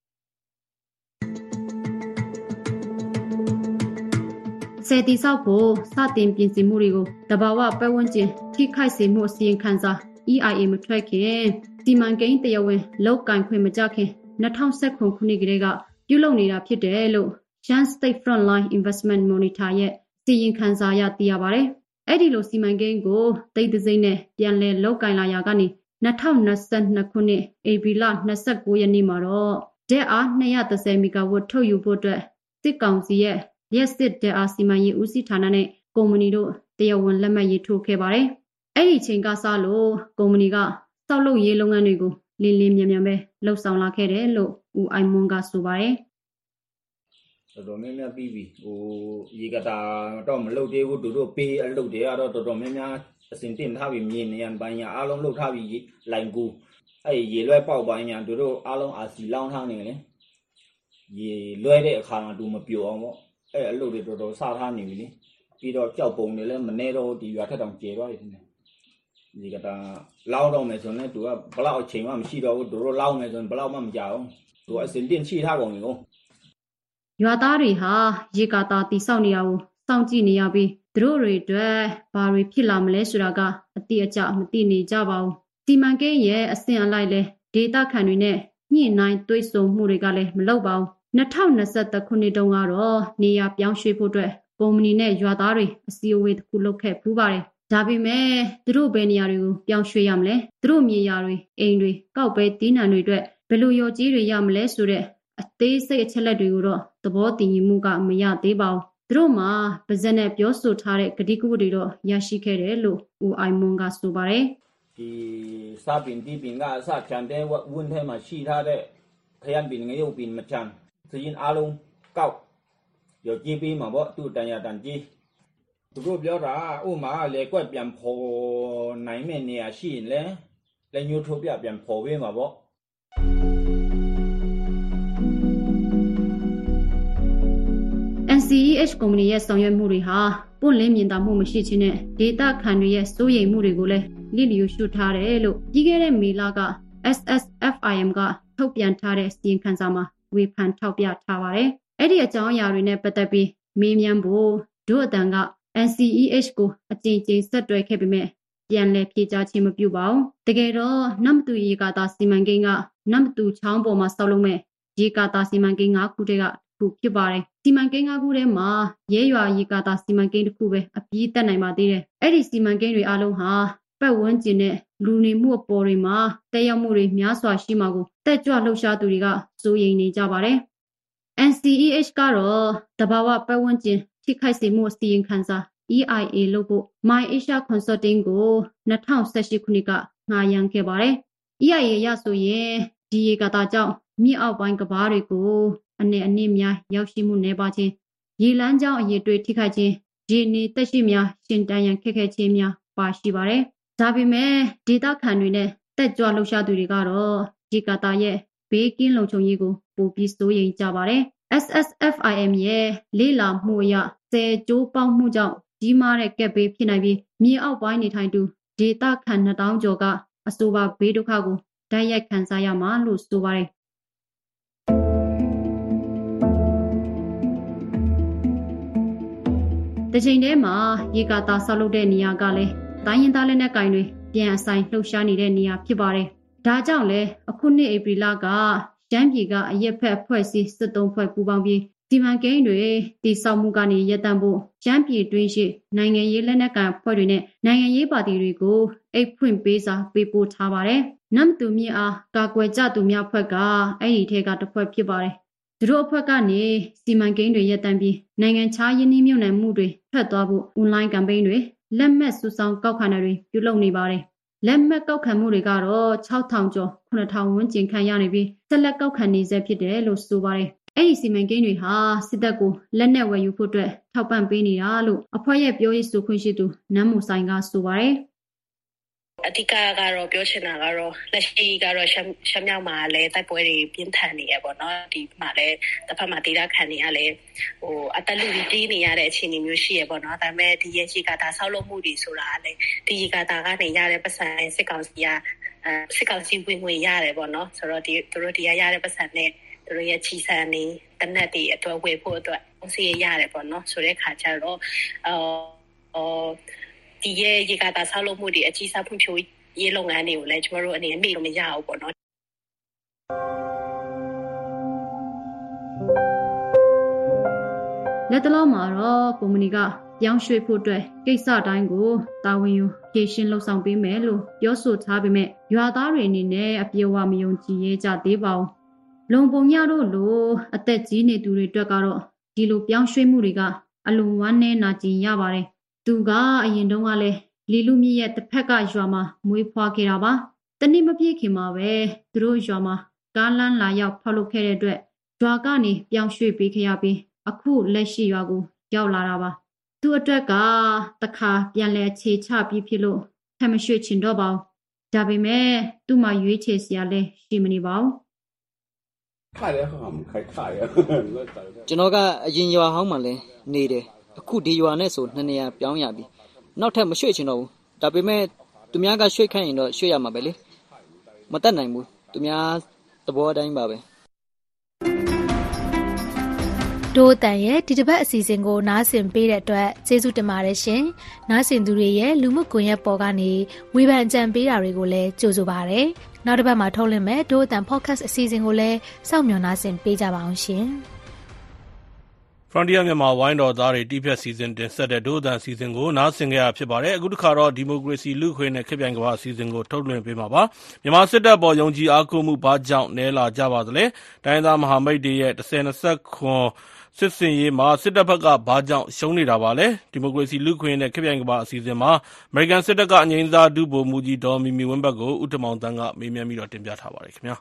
။ဆယ်တီဆောက်ဖို့စတင်ပြင်ဆင်မှုတွေကိုတဘာဝပတ်ဝန်းကျင်ထိခိုက်စေမှုအစီရင်ခံစာ E I A မထွက်ခင်စီမံကိန်းတရားဝင်လောက်ကင်ခွင့်မကြခင်၂၀၁၇ခုနှစ်ကလေးကပြုလုပ်နေတာဖြစ်တယ်လို့ Shan State Frontline Investment Monitor ရဲ့စီရင်ခံစာရသိရပါတယ်။အဲ့ဒီလိုစီမံကိန်းကိုတိတ်တစိမ့်နဲ့ပြန်လည်လောက်ကင်လာရာကနေ၂၀၂၂ခုနှစ်ဧပြီလ၂၉ရက်နေ့မှာတော့ဓာတ်အား၂၁၀မီဂါဝတ်ထုတ်ယူဖို့အတွက်စစ်ကောင်စီရဲ့ရက်စစ်ဓာတ်အားစီမံရေးဦးစီးဌာနနဲ့ကုမ္ပဏီတို့တရားဝင်လက်မှတ်ရေးထိုးခဲ့ပါတယ်။အဲ့ဒီချိန်ကစလို့ကုမ္ပဏီကစောက်လုပ်ရေးလုပ်ငန်းတွေကိုလင်းလင်းမြန်မြန်ပဲလှုပ်ဆောင်လာခဲ့တယ်လို့ဦးအိုင်မွန်ကဆိုပါတယ်တော်တော်များများပြီးပြီဟိုရေကတာတော့မလုပ်သေးဘူးသူတို့ပေးအလုပ်တွေကတော့တော်တော်များများအစင်တင်ထားပြီးမြင်နေရပိုင်းညာအားလုံးလုပ်ထားပြီးလိုင်ကူအဲ့ရေလွှဲပေါက်ပိုင်းညာသူတို့အားလုံးအာစီလောင်းထားနေလေရေလွှဲတဲ့အခါမှာသူမပြိုအောင်ပေါ့အဲ့အလုပ်တွေတော်တော်စထားနေပြီလေပြီးတော့ကြောက်ပုံတွေလည်းမနေတော့ဒီရွာထက်တောင်ကျေသွားပြီဒီကတာလောင်းတော့မယ်ဆိုရင်သူကဘလောက်အချိန်မှမရှိတော့ဘူးသူတို့လောင်းမယ်ဆိုရင်ဘလောက်မှမကြောက်သူအစင်တင်ချိထားကုန်ပြီကိုရွာသားတွေဟာရေကာတာတိဆောက်နေရကိုစောင့်ကြည့်နေရပြီးသူတို့တွေအတွက်ဘာတွေဖြစ်လာမလဲဆိုတာကအတိအကျမသိနေကြပါဘူးစီမံကိန်းရဲ့အဆင့်အလိုက်လဲဒေတာခန်တွေနဲ့ညှိနှိုင်းသွေးဆုံမှုတွေကလည်းမလုပ်ပါဘူး၂၀၂၁ခုနှစ်တုန်းကတော့နေရာပြောင်းရွှေ့ဖို့အတွက်ကုမ္ပဏီနဲ့ရွာသားတွေအစည်းအဝေးတစ်ခုလုပ်ခဲ့ဖူးပါတယ်ဒါပေမဲ့သူတို့ဘယ်နေရာတွေကိုပြောင်းရွှေ့ရမလဲသူတို့မြေယာတွေအိမ်တွေကောက်ပဲတီးနှံတွေအတွက်ဘယ်လိုရော်ကြီးတွေရမလဲဆိုတဲ့အသေးစိတ်အချက်လက်တွေကိုတော့သဘောတည်ငြိမ်မှုကမရသေးပါဘူးသူတို့မှာပါဇက်နဲ့ပြောဆိုထားတဲ့ဂတိကဝတ်တွေတော့ရရှိခဲ့တယ်လို့ဦးအိုင်မွန်ကဆိုပါတယ်ဒီစာပင်တီပင်ကအစချန်တဲ့ဝန်းထဲမှာရှိထားတဲ့ခရမ်းပင်ငရုတ်ပင်မချန်စရင်အားလုံးကောက်ရော်ကြီးပြီးမှာပေါ့သူ့တန်ရတန်ကြီးသူတို့ပြောတာဥမာလေကွက်ပြန်ဖော်နိုင်မဲ့နေရာရှိရင်လေလက်ညှိုးထိုးပြပြန်ဖော်ပေးမှာပေါ့ N C E H ကုမ္ပဏီရဲ့ဆောင်ရွက်မှုတွေဟာပွင့်လင်းမြင်သာမှုမရှိခြင်းနဲ့ဒေတာခံတွေရဲ့စိုးရိမ်မှုတွေကိုလည်းလိလျူရှုထားတယ်လို့ပြီးခဲ့တဲ့မေလက S S F I M ကထုတ်ပြန်ထားတဲ့စီရင်ခံစာမှာဝေဖန်ထောက်ပြထားပါတယ်။အဲ့ဒီအကြောင်းအရာတွေနဲ့ပတ်သက်ပြီးမေးမြန်းဖို့ဒုအတန်ကN C E H ကိုအကြိမ်ကြိမ်ဆက်တွဲခဲ့ပေမဲ့ပြန်လည်ဖြေကြားခြင်းမပြုပါဘူးတကယ်တော့နမ်တူရေကာတာစီမံကိန်းကနမ်တူချောင်းပေါ်မှာဆောက်လုပ်မဲ့ရေကာတာစီမံကိန်း၅ခုတည်းကခုဖြစ်ပါတယ်စီမံကိန်း၅ခုထဲမှာရဲရွာရေကာတာစီမံကိန်းတစ်ခုပဲအပြည့်တက်နိုင်ပါသေးတယ်အဲ့ဒီစီမံကိန်းတွေအလုံးဟာပတ်ဝန်းကျင်နဲ့လူနေမှုအပေါ်တွေမှာတက်ရောက်မှုတွေများစွာရှိမှာကိုတက်ကြွလှုပ်ရှားသူတွေကစိုးရိမ်နေကြပါတယ် N C E H ကတော့တဘာဝပတ်ဝန်းကျင်ထိခိုက်စေမှုအစီရင်ခံစာ E I A လို့ဖို့ My Asia Consulting ကို၂၀၁၈ခုနှစ်ကငှားရမ်းခဲ့ပါတယ် E I A ရဆိုရင်ဒီရေကာတာကြောင့်မြေအောက်ပိုင်းကဘာတွေကိုအနေအနည်းများရောက်ရှိမှုနေပါခြင်းရေလမ်းကြောင်းအရေးတွေထိခိုက်ခြင်းရေနေတက်ရှိများရှင်တန်ရန်ခက်ခဲခြင်းများပါရှိပါတယ်ဒါပေမဲ့ဒေတာခန်တွေနဲ့တက်ကြွလှုပ်ရှားသူတွေကတော့ဒီကာတာရဲ့ဘေးကင်းလုံခြုံရေးကိုပိုပြီးစိုးရိမ်ကြပါတယ် S S F I M ရဲ့လေးလာမှုအရဆယ်ကျိုးပေါက်မှုကြောင့်ကြီးမားတဲ့ကက်ဘေးဖြစ်နိုင်ပြီးမြေအောက်ပိုင်းနေထိုင်သူဒေတာခန်နှစ်ထောင်ကျော်ကအဆိုပါဘေးဒုက္ခကိုတိုက်ရိုက်ခံစားရမှာလို့ဆိုပါတယ်တချိန်တည်းမှာရေကာတာဆောက်လုပ်တဲ့နေရာကလည်းတိုင်းရင်းသားလက်နက်ကင်တွေပြန်အဆိုင်လှုပ်ရှားနေတဲ့နေရာဖြစ်ပါတယ်ဒါကြောင့်လဲအခုနှစ်ဧပြီလကရှမ်းပြည်ကအရက်ဖက်ဖွဲ့စည်းစစ်တုံးဖွဲ့ပူးပေါင်းပြီးစီမံကိန်းတွေတည်ဆောက်မှုကနေရပ်တန့်ဖို့ရှမ်းပြည်တွင်းရှိနိုင်ငံရေးလက်နက်ကန်ဖွဲ့တွေနဲ့နိုင်ငံရေးပါတီတွေကိုအိတ်ဖွင့်ပေးစာပေးပို့ထားပါတယ်နမ်တူမြအားကာကွယ်ကြသူများဖွဲ့ကအဲ့ဒီထဲကတစ်ဖွဲ့ဖြစ်ပါတယ်သူတို့အဖွဲ့ကနေစီမံကိန်းတွေရပ်တန့်ပြီးနိုင်ငံခြားယင်းနှိမ့်မြုပ်နှံမှုတွေဖက်သွားဖို့ online campaign တွေလက်မှတ်စုဆောင်းကောက်ခံတာတွေပြုလုပ်နေပါတယ်လက်မှတ်ကောက်ခံမှုတွေကတော့၆ထောင်ကျော်၇ထောင်ဝန်းကျင်ခံရနေပြီးဆက်လက်ကောက်ခံနေဆဲဖြစ်တယ်လို့ဆိုပါတယ်အဲ့ဒီစီမံကိန်းတွေဟာစစ်တပ်ကိုလက်နက်ဝယ်ယူဖို့အတွက်ထောက်ပံ့ပေးနေတာလို့အဖွဲ့ရဲ့ပြောရေးဆိုခွင့်ရှိသူနမ်မူဆိုင်ကဆိုပါတယ်အဓိကကတော့ပြောချင်တာကတော့လက်ရှိကတော့ရှမ်းရှမ်းမြောက်မှာလည်းတိုက်ပွဲတွေပြင်းထန်နေရပေါ့နော်ဒီမှာလည်းတစ်ဖက်မှာဒေသခံတွေကလည်းဟိုအတလူတီးနေရတဲ့အခြေအနေမျိုးရှိရပေါ့နော်ဒါပေမဲ့ဒီရေကာတာဆောက်လုပ်မှုတွေဆိုတာလည်းဒီရေကာတာကနေရတဲ့ပတ်စံစစ်ကောင်စီကအဲစစ်ကောင်စီဝင်ဝင်ရတယ်ပေါ့နော်ဆိုတော့ဒီသူတို့ဒီရရတဲ့ပတ်စံနဲ့သူတို့ရဲ့ချီဆန်နေတနက်တွေအတွက်ဝယ်ဖို့အတွက်အောင်စီရတယ်ပေါ့နော်ဆိုတဲ့ခါကျတော့အော်ဒီရဲ့ရေကာတာဆောက်လုပ်မှုတွေအကြီးစားဖွံ့ဖြိုးရေးလုပ်ငန်းတွေကိုလည်းကျွန်တော်တို့အနေနဲ့မေ့လို့မရဘူးပေါ့နော်လက်တလုံးမှာတော့ကုမ္ပဏီကပြောင်းရွှေ့ဖို့အတွက်ကိစ္စတိုင်းကိုတာဝန်ယူဖြေရှင်းလုပ်ဆောင်ပေးမယ်လို့ပြောဆိုထားပေမဲ့ရွာသားတွေအနေနဲ့အပြေအဝမယုံကြည်ရဲကြသေးပါဘူးလုံပုံရတို့လိုအသက်ကြီးနေသူတွေအတွက်ကတော့ဒီလိုပြောင်းရွှေ့မှုတွေကအလွန်ဝမ်းနည်းနာကျင်ရပါတယ်သူကအရင်တုန်းကလည်းလီလူမြစ်ရဲ့တစ်ဖက်ကရွာမှာမွေးဖွားခဲ့တာပါတနည်းမပြည့်ခင်မှာပဲသူတို့ရွာမှာကားလမ်းလာရောက်ဖောက်လုပ်ခဲ့တဲ့အတွက်ရွာကနေပြောင်းရွှေ့ပေးခဲ့ရပြီးအခုလက်ရှိရွာကိုရောက်လာတာပါသူအတွက်ကတခါပြန်လဲခြေချပြီးဖြစ်လို့ထပ်မရွှေ့ချင်တော့ပါဘူးဒါပေမဲ့သူ့မှာရွေးချယ်စရာလည်းရှိမနေပါဘူးခါရခါမခိုက်ခါရကျွန်တော်ကအရင်ရွာဟောင်းမှာလဲနေတယ်အခုဒီရွာနဲ့ဆိုနှစ်နေရာပြောင်းရပြီနောက်ထပ်မရွှေ့ချင်တော့ဘူးဒါပေမဲ့သူများကရွှေ့ခိုင်းရင်တော့ရွှေ့ရမှာပဲလေမတတ်နိုင်ဘူးသူများသဘောအတိုင်းပါပဲဒိုးတန်ရဲ့ဒီတစ်ပတ်အစီအစဉ်ကိုနားဆင်ပေးတဲ့အတွက်ကျေးဇူးတင်ပါတယ်ရှင်နားဆင်သူတွေရဲ့လူမှုကွန်ရက်ပေါ်ကနေဝေဖန်အကြံပေးတာတွေကိုလည်းကြိုဆိုပါရစေနောက်တစ်ပတ်မှာထုတ်လွှင့်မယ်ဒိုးတန် podcast အစီအစဉ်ကိုလည်းစောင့်မျှော်နားဆင်ပေးကြပါအောင်ရှင် Frontier မြန်မာဝိုင်းတော်သားတွေတီးဖြတ်စီစဉ်တင်ဆက်တဲ့ဒိုးတန်အစီအစဉ်ကိုနားဆင်ကြရဖြစ်ပါတယ်အခုတစ်ခါတော့ဒီမိုကရေစီလူ့ခွင့်နဲ့ခေတ်ပြိုင်ကမ္ဘာအစီအစဉ်ကိုထုတ်လွှင့်ပေးမှာပါမြန်မာစစ်တပ်ပေါ်ယုံကြည်အားကိုးမှုဘာကြောင့်နည်းလာကြပါသလဲတိုင်းသားမဟာမိတ်တွေရဲ့၁၀၂၇စစ်စင်ရေးမှာစစ်တပ်ဘက်ကဘာကြောင့်ရှုံးနေတာပါလဲဒီမိုကရေစီလူ့ခွင့်နဲ့ခေတ်ပြိုင်ကမ္ဘာအစီအစဉ်မှာအမေရိကန်စစ်တပ်ကအငြိမ်းစားဒုဗိုလ်မှူးကြီးဒေါ်မီမီဝင်းဘတ်ကိုဦးတမောင်တန်းကမေးမြန်းပြီးတော့တင်ပြထားပါတယ်ခင်ဗျာ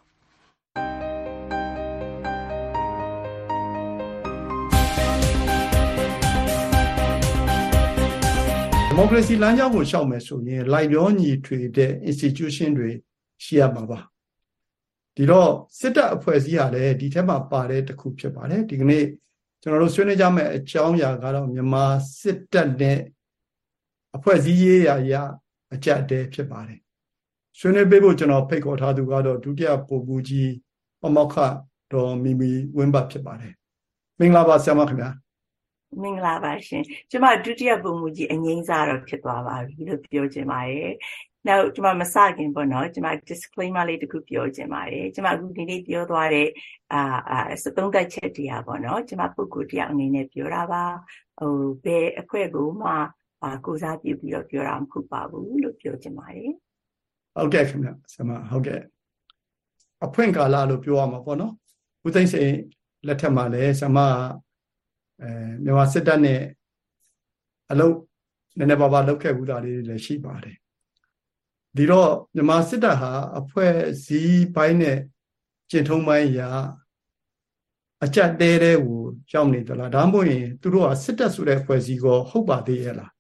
ဒီမိုကရေစီလမ်းကြောင်းကိုရှောက်မယ်ဆိုရင်လိုက်ပြောညီထွေတဲ့ institution တွေရှိရမှာပါဒီတော့စစ်တပ်အဖွဲ့အစည်းဟာလည်းဒီထက်မှပါတဲ့တစ်ခုဖြစ်ပါတယ်ဒီကနေ့ကျွန်တော်တို့ဆွေးနွေးကြမယ့်အကြောင်းအရာကတော့မြန်မာစစ်တပ်နဲ့အဖွဲ့အစည်းရေးရာရအကြက်တဲဖြစ်ပါတယ်ဆွေးနွေးပေးဖို့ကျွန်တော်ဖိတ်ခေါ်ထားသူကတော့ဒုတိယဗိုလ်မှူးကြီးပမောက္ခဒေါ်မီမီဝင်းဘတ်ဖြစ်ပါတယ်မင်္ဂလာပါဆရာမခင်ဗျာမင်္ဂလာပါရှင်ကျမဒုတိယပုံမူကြီးအငိမ့်စားတော့ဖြစ်သွားပါပြီလို့ပြောချင်ပါတယ်နောက်ကျမမစခင်ပေါ့နော်ကျမ disclaimer လေးတစ်ခုပြောချင်ပါတယ်ကျမအခုဒီနေ့ပြောသွားတဲ့အာအာသုံးသပ်ချက်တရားပေါ့နော်ကျမပုဂ္ဂိုလ်တရားအနေနဲ့ပြောတာပါဟိုဘယ်အဖွဲ့ကိုမှအာကိုစားပြုပြီးတော့ပြောတာမဟုတ်ပါဘူးလို့ပြောချင်ပါတယ်ဟုတ်ကဲ့ခင်ဗျဆရာမဟုတ်ကဲ့အဖွင့်ကာလလို့ပြောရမှာပေါ့နော်ဦးသိန်းစိန်လက်ထက်မှာလည်းဆရာမအဲမြန်မာစစ်တပ်နဲ့အလုပ်နည်းနည်းပါးပါးလုပ်ခဲ့ဘူးတာလေးတွေလည်းရှိပါတယ်ဒီတော့မြန်မာစစ်တပ်ဟာအဖွဲ့အစည်းပိုင်းနဲ့ကျင့်ထုံးပိုင်းရာအကြက်တဲတဲကိုရောက်နေသလားဒါမှမဟုတ်ရင်သူတို့ကစစ်တပ်ဆိုတဲ့အဖွဲ့အစည်းကိုဟုတ်ပါသေးရဲ့လား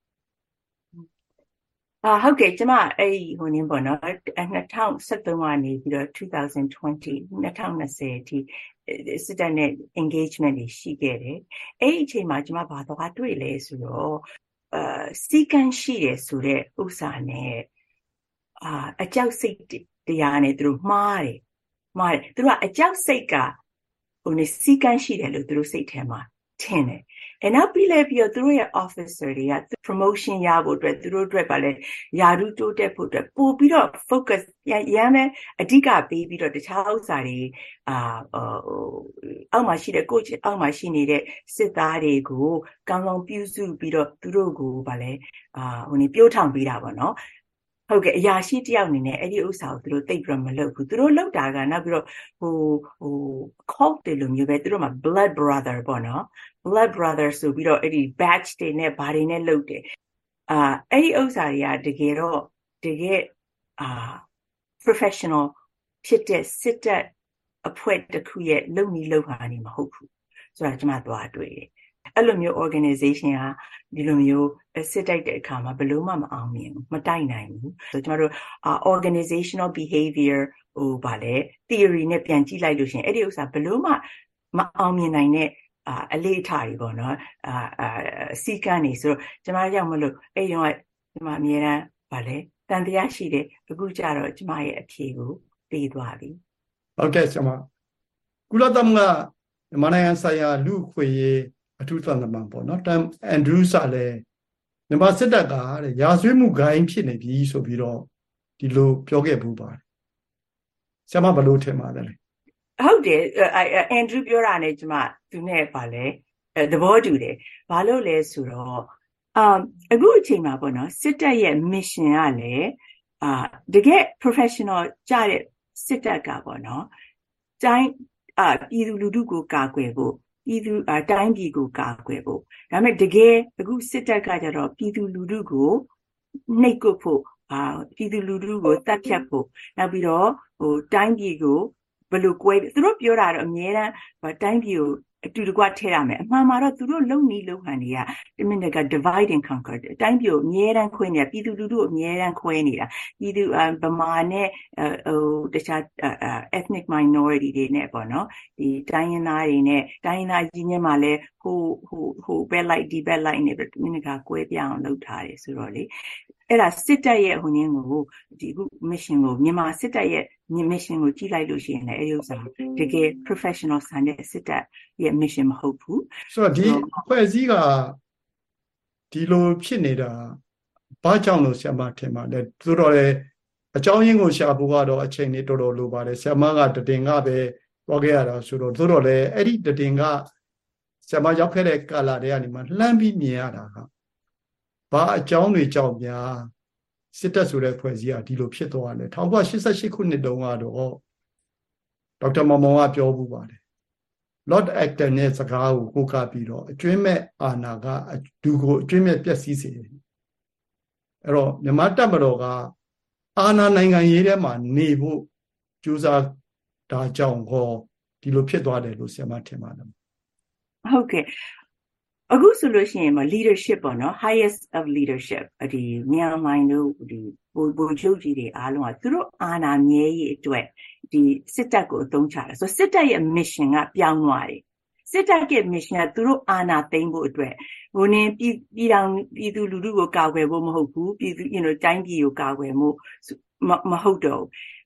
အာဟုတ်ကဲ့ကျမအဲ့ဒီဟိုနင်းပေါ့နော်၂၀၁၃ကနေပြီးတော့twenty twenty twenty twentyအထိစစ်တပ်နဲ့ engagement တွေရှိခဲ့တယ်အဲ့ဒီအချိန်မှာကျမဘာတော့တွေ့လဲဆိုတော့အာစီကံရှိတယ်ဆိုတဲ့ဥစ္စာနဲ့အာအကြောက်စိတ်တရားနဲ့သူတို့မှားတယ်မှားတယ်သူတို့ကအကြောက်စိတ်ကဟိုနေစီကံရှိတယ်လို့သူတို့စိတ်ထဲမှာထင်တယ်အဲနောက်ပြီးလဲပြီးတော့သူတို့ရဲ့ officer တွေက promotion ရဖို့အတွက်သူတို့အတွက်ပါလဲယာရုတိုးတက်ဖို့အတွက်ပို့ပြီးတော့ focus ရမ်းမယ်အဓိကပေးပြီးတော့တခြားဥစ္စာတွေအာဟိုအောက်မှာရှိတဲ့ coach အောက်မှာရှိနေတဲ့စစ်သားတွေကိုကောင်းကောင်းပြုစုပြီးတော့သူတို့ကိုဗာလဲအာဟိုနေပြိုးထောင်ပေးတာပေါ့နော်ဟုတ်ကဲ့အရာရှိတယောက်အနေနဲ့အဲ့ဒီဥစ္စာကိုသူတို့သိပ်ပြီးမလုပ်ဘူးသူတို့လုပ်တာကနောက်ပြီးတော့ဟိုဟို cult တွေလိုမျိုးပဲသူတို့မှာ blood brother ပေါ့နော် blood brother ဆိုပြီးတော့အဲ့ဒီ batch တွေနဲ့ဘာတွေနဲ့လုပ်တယ်အာအဲ့ဒီဥစ္စာတွေကတကယ်တော့တကယ်အာ professional ဖြစ်တဲ့စစ်တပ်အဖွဲ့တစ်ခုရဲ့လုပ်နည်းလုပ်ဟာနေမဟုတ်ဘူးဆိုတာကျွန်မသွားတွေ့တယ်အဲ့လိုမျိုး organization ဟာဒီလိုမျိုးစစ်တိုက်တဲ့အခါမှာဘယ်လို့မှမအောင်မြင်ဘူးမတိုက်နိုင်ဘူးဆိုတော့ကျွန်တော်တို့ organizational behavior ဟိုဗာလဲ theory နဲ့ပြန်ကြည့်လိုက်လို့ရှင်အဲ့ဒီဥစ္စာဘယ်လို့မှမအောင်မြင်နိုင်တဲ့အလေးအထားတွေပေါ့နော်အာစီကံနေဆိုတော့ကျွန်မရောက်မလို့အဲ့ရောကျွန်မအမြဲတမ်းဗာလဲတန်တရားရှိတယ်အခုကျတော့ကျွန်မရဲ့အဖြေကိုပေးသွားပြီဟုတ်ကဲ့ကျွန်မကုလသမဂ္ဂမြန်မာနိုင်ငံဆိုင်ရာလူ့ခွေရေးအထူးသံတမန်ပေါ့နော်တမ်အန်ဒရူးစာလည်းမြန်မာစစ်တပ်ကတဲ့ရာဇဝတ်မှုဂိုင်းဖြစ်နေပြီဆိုပြီးတော့ဒီလိုပြောခဲ့ဘူးပါတယ်ဆရာမဘယ်လိုထင်ပါလဲဟုတ်တယ်အန်ဒရူးပြောတာနဲ့ကျွန်မသူနဲ့ပါလဲသဘောတူတယ်ဘာလို့လဲဆိုတော့အာအခုအချိန်မှာပေါ့နော်စစ်တပ်ရဲ့ mission ကလည်းအာတကယ် professional ကြတဲ့စစ်တပ်ကပေါ့နော်တိုင်းအာပြည်သူလူထုကိုကာကွယ်ဖို့ပြည်သူအတိုင်းပြည်ကိုကာကွယ်ဖို့ဒါပေမဲ့တကယ်အခုစစ်တပ်ကကြတော့ပြည်သူလူထုကိုနှိပ်ကွပ်ဖို့အာပြည်သူလူထုကိုတပ်ဖြတ်ဖို့နောက်ပြီးတော့ဟိုတိုင်းပြည်ကိုဘယ်လိုကွဲသူတို့ပြောတာတော့အများအားတိုင်းပြည်ကိုအတူတကွထည့်ရမယ်အမှန်မှာတော့သူတို့လုံနီလုံဟန်တွေကဒီမိနစ်က divide and conquer အတိုင်းပြည်ကိုအများအားခွဲနေတာပြည်သူလူထုကိုအများအားခွဲနေတာပြည်သူဗမာနဲ့ဟိုတခြား ethnic minority တွေနဲ့ပေါ့နော်ဒီတိုင်းရင်းသားတွေနဲ့တိုင်းရင်းသားကြီးညမှာလဲဟိုဟိုဟိုဘက်လိုက်ဒီဘက်လိုက်နေပြီးမိနစ်ကကွဲပြားအောင်လုပ်ထားတယ်ဆိုတော့လေအဲ့ဒါစစ်တပ်ရဲ့ဟိုညင်းကိုဒီအခု mission ကိုမြန်မာစစ်တပ်ရဲ့ mission ကိုကြည့်လိုက်လို့ရှိရင်လည်းအဲ့ဒီဥစ္စာတကယ် professional ဆန်တဲ့စစ်တပ်ရဲ့ mission မဟုတ်ဘူးဆိုတော့ဒီအဖွဲ့အစည်းကဒီလိုဖြစ်နေတာဘာကြောင့်လို့ဆရာမထင်ပါလဲသူတို့လည်းအကြောင်းရင်းကိုရှာဖို့ကတော့အချိန်လေးတော်တော်လိုပါတယ်ဆရာမကတတင်ကပဲသွားခဲ့ရတာဆိုတော့သူတို့လည်းအဲ့ဒီတတင်ကဆရာမရောက်ခဲ့တဲ့ကာလတည်းကနေမှလှမ်းပြီးမြင်ရတာကဘာအကြောင်းတွေကြောင့်များစစ်တပ်ဆိုတဲ့ဖွဲ့စည်းကဒီလိုဖြစ်သွားတယ်၁၉၈၈ခုနှစ်တုန်းကတော့ဒေါက်တာမောင်မောင်ကပြောမှုပါတယ် Lord Acton ရဲ့စကားကိုကိုးကားပြီးတော့အကျွင်းမဲ့အာဏာကဒူကိုအကျွင်းမဲ့ပျက်စီးစေတယ်အဲ့တော့မြန်မာတပ်မတော်ကအာဏာနိုင်ငံရေးထဲမှာနေဖို့ကြိုးစားတာကြောင့်ဟောဒီလိုဖြစ်သွားတယ်လို့ဆရာမထင်ပါတယ်ဟုတ်ကဲ့အခုဆိုလို့ရှိရင် leadership ပေါ့နော် highest of leadership ဒီမြန်မာတို့ဒီဘိုလ်ချုပ်ကြီးတွေအားလုံးကသူတို့အာဏာမြဲရေးအတွက်ဒီစစ်တပ်ကိုအသုံးချတယ်ဆိုစစ်တပ်ရဲ့ mission ကပြောင်းသွားတယ်စစ်တပ်ရဲ့ mission ကသူတို့အာဏာသိမ်းဖို့အတွက်ဟိုနေပြည်ပြည်တော်ပြည်သူလူထုကိုကာကွယ်ဖို့မဟုတ်ဘူးပြည်သူ you know တိုင်းပြည်ကိုကာကွယ်မှုမဟုတ်တော့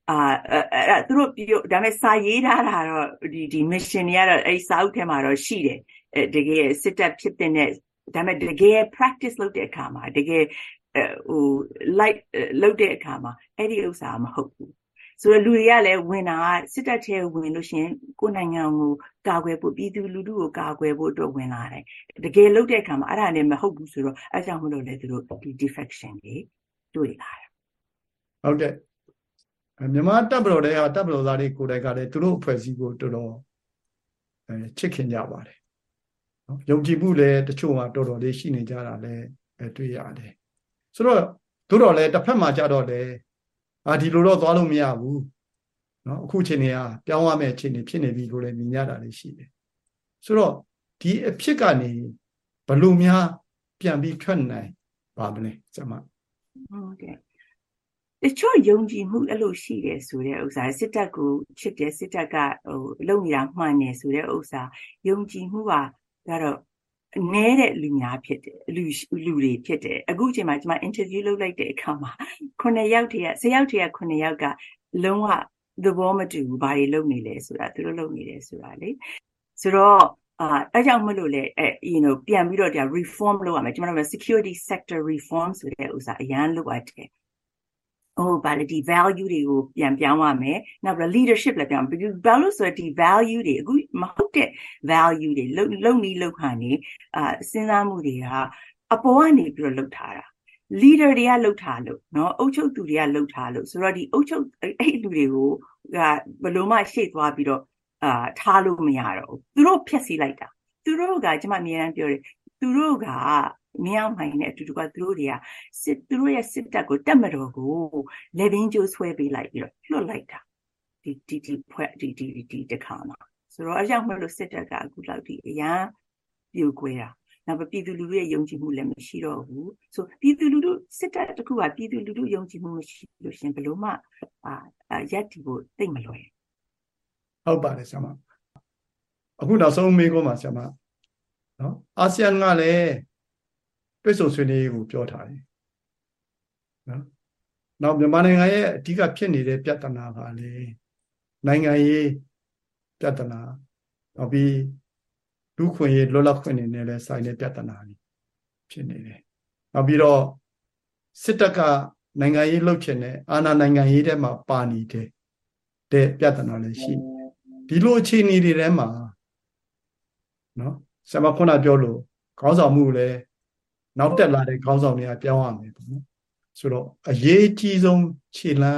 အာအဲ့သူတို့ပြောဒါပေမဲ့စာရေးထားတာတော့ဒီဒီ mission တွေကတော့အဲ့စာအုပ်ထဲမှာတော့ရှိတယ်အဲတကယ်စစ်တပ်ဖြစ်တဲ့ဒါပေမဲ့တကယ် practice လုပ်တဲ့အခါမှာတကယ်ဟို like လုပ်တဲ့အခါမှာအဲ့ဒီဥစ္စာမဟုတ်ဘူးဆိုတော့လူတွေကလည်းဝင်တာစစ်တပ်ထဲဝင်လို့ရှိရင်ကိုယ်နိုင်ငံကိုကာကွယ်ဖို့ပြည်သူလူထုကိုကာကွယ်ဖို့အတွက်ဝင်လာတယ်တကယ်လုပ်တဲ့အခါမှာအဲ့ဒါနဲ့မဟုတ်ဘူးဆိုတော့အဲ့ကြောင့်မလို့လေသူတို့ဒီ defection တွေတွေ့လာတယ်ဟုတ်ကဲ့မြန်မာတပ်မတော်တွေကတပ်မတော်သားတွေကိုယ်တိုင်ကလည်းသူတို့အဖွဲ့အစည်းကိုတော်တော်အဲချစ်ခင်ကြပါတယ်နော်ယုံကြည်မှုလည်းတချို့ကတော်တော်လေးရှိနေကြတာလည်းတွေ့ရတယ်ဆိုတော့တို့တော့လည်းတစ်ဖက်မှာကြတော့လေအာဒီလိုတော့သွားလို့မရဘူးနော်အခုချိန်နေကပြောင်းရမယ့်ချိန်နေဖြစ်နေပြီလို့လည်းမြင်ရတာလည်းရှိတယ်ဆိုတော့ဒီအဖြစ်ကနေဘလို့များပြန်ပြီးထွက်နိုင်ပါမလဲဆရာမဟုတ်ကဲ့တချို့ယုံကြည်မှုအဲ့လိုရှိတယ်ဆိုတဲ့ဥစ္စာစစ်တပ်ကိုချစ်တယ်စစ်တပ်ကဟိုလုံနေတာမှန်တယ်ဆိုတဲ့ဥစ္စာယုံကြည်မှုကကတော့နည်းတဲ့လူများဖြစ်တယ်လူလူတွေဖြစ်တယ်အခုချိန်မှာကျွန်မ interview လုပ်လိုက်တဲ့အခါမှာခုနှစ်ယောက်တည်းဆယ်ယောက်တည်းခုနှစ်ယောက်ကလုံးဝသဘောမတူဘူးဘာတွေလုပ်နေလဲဆိုတာသူတို့လုပ်နေတယ်ဆိုတာလေဆိုတော့အာအဲကြောင့်မလို့လေအဲ you know ပြန်ပြီးတော့ဒါ reform လုပ်ရမယ်ကျွန်တော်တို့ security sector reform ဆိုတဲ့ဥစ္စာအရန်လုပ်ရတယ်ဟိုဘာလဲဒီ value တွေကိုပြန်ပြောင်းရမယ်နောက်ပြီး leadership လည်းပြောင်းဘာလို့ဆိုတော့ဒီ value တွေအခုမဟုတ်တဲ့ value တွေလုံလုံနီးလုံခါနေအာစဉ်းစားမှုတွေကအပေါ်ကနေပြီးတော့လှုပ်ထားတာ leader တွေကလှုပ်ထားလို့เนาะအုပ်ချုပ်သူတွေကလှုပ်ထားလို့ဆိုတော့ဒီအုပ်ချုပ်အဲ့လူတွေကိုကဘလို့မှရှေ့သွားပြီးတော့အာထားလို့မရတော့ဘူးသူတို့ဖျက်ဆီးလိုက်တာသူတို့ကကျွန်မအမြဲတမ်းပြောတယ်သူတို့ကမြောက်မိုင်းနဲ့အတူတူကသူတို့တွေကစစ်သူတို့ရဲ့စစ်တပ်ကိုတက်မတော်ကိုလေဘင်းကျိုးဆွဲပေးလိုက်ပြီးတော့လွတ်လိုက်တာဒီဒီဒီဖွဲ့ဒီဒီဒီတခါမှာဆိုတော့အကြောင်းမလို့စစ်တပ်ကအခုလောက်ဒီအရန်ပြိုကွဲတာနောက်ပြည်သူလူထုရဲ့ယုံကြည်မှုလည်းမရှိတော့ဘူးဆိုပြည်သူလူထုစစ်တပ်တခုကပြည်သူလူထုယုံကြည်မှုမရှိလို့ရှင်ဘယ်လိုမှအာရက်တီဖို့သိမလွယ်ဟုတ်ပါတယ်ဆရာမအခုနောက်ဆုံးမေးခွန်းပါဆရာမနော်အာဆီယံကလည်းတွေ့ဆုံဆွေးနွေးရေးကိုပြောထားတယ်နော်နောက်မြန်မာနိုင်ငံရဲ့အဓိကဖြစ်နေတဲ့ပြဿနာကလည်းနိုင်ငံရေးပြဿနာနောက်ပြီးလူခွင့်ရေးလွတ်လပ်ခွင့်တွေနဲ့လည်းဆိုင်တဲ့ပြဿနာတွေဖြစ်နေတယ်နောက်ပြီးတော့စစ်တပ်ကနိုင်ငံရေးလှုပ်ချင်တဲ့အာဏာနိုင်ငံရေးထဲမှာပါနေတဲ့တဲ့ပြဿနာလည်းရှိဒီလိုအခြေအနေတွေထဲမှာနော်ဆရာမခုနပြောလို့ခေါင်းဆောင်မှုလည်းနောက်တက်လာတဲ့ခေါင်းဆောင်တွေကပြောင်းရမယ်ပေါ့နော်ဆိုတော့အရေးကြီးဆုံးခြေလှမ်း